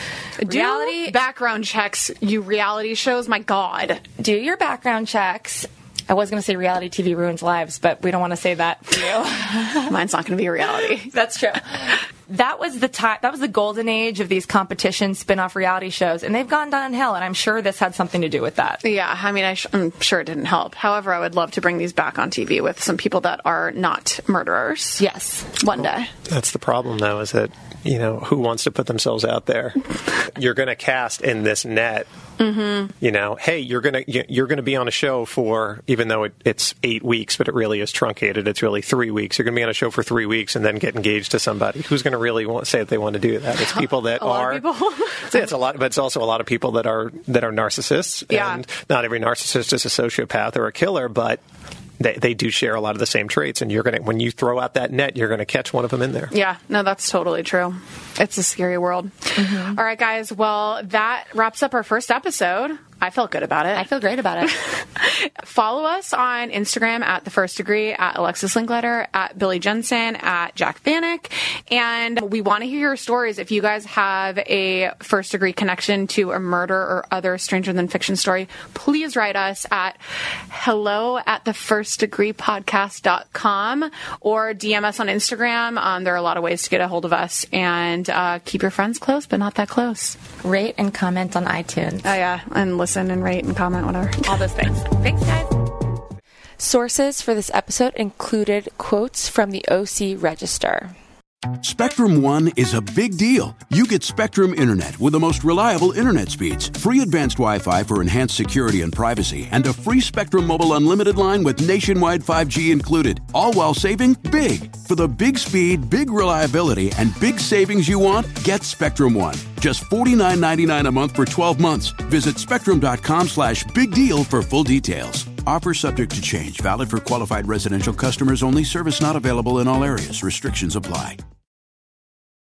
Do reality background checks, you reality shows. My God, do your background checks. I was going to say reality T V ruins lives, but we don't want to say that for you. mine's not going to be a reality. That's true. That was the time. That was the golden age of these competition spin-off reality shows, and they've gone downhill. And I'm sure this had something to do with that. Yeah, I mean, I sh- I'm sure it didn't help. However, I would love to bring these back on T V with some people that are not murderers. Yes, one day. That's the problem, though, is that, you know, who wants to put themselves out there? You're going to cast in this net. Mm-hmm. You know, hey, you're gonna you're gonna be on a show for, even though it, it's eight weeks, but it really is truncated. It's really three weeks. You're gonna be on a show for three weeks and then get engaged to somebody. Who's gonna really want, say that they want to do that? It's people that a lot are. Of people. Yeah, it's a lot, but it's also a lot of people that are that are narcissists. Yeah. And not every narcissist is a sociopath or a killer, but they they do share a lot of the same traits. And you're gonna, when you throw out that net, you're gonna catch one of them in there. Yeah, no, that's totally true. It's a scary world. Mm-hmm. All right, guys. Well, that wraps up our first episode. I felt good about it. I feel great about it. Follow us on Instagram at The First Degree, at Alexis Linkletter, at Billy Jensen, at Jack Vanek. And we want to hear your stories. If you guys have a first degree connection to a murder or other stranger than fiction story, please write us at hello at the first degree podcast dot com or D M us on Instagram. Um, there are a lot of ways to get a hold of us. And uh, keep your friends close, but not that close. Rate and comment on iTunes. Oh, yeah. And listen and rate and comment, whatever. All those things. Thanks, guys. Sources for this episode included quotes from the O C Register. Spectrum One is a big deal. You get Spectrum Internet with the most reliable internet speeds, free advanced Wi-Fi for enhanced security and privacy, and a free Spectrum Mobile Unlimited line with nationwide five G included, all while saving big. For the big speed, big reliability, and big savings you want, get Spectrum One. Just forty-nine ninety-nine a month for twelve months. Visit spectrum.com slash big deal for full details. Offer subject to change. Valid for qualified residential customers only. Service not available in all areas. Restrictions apply.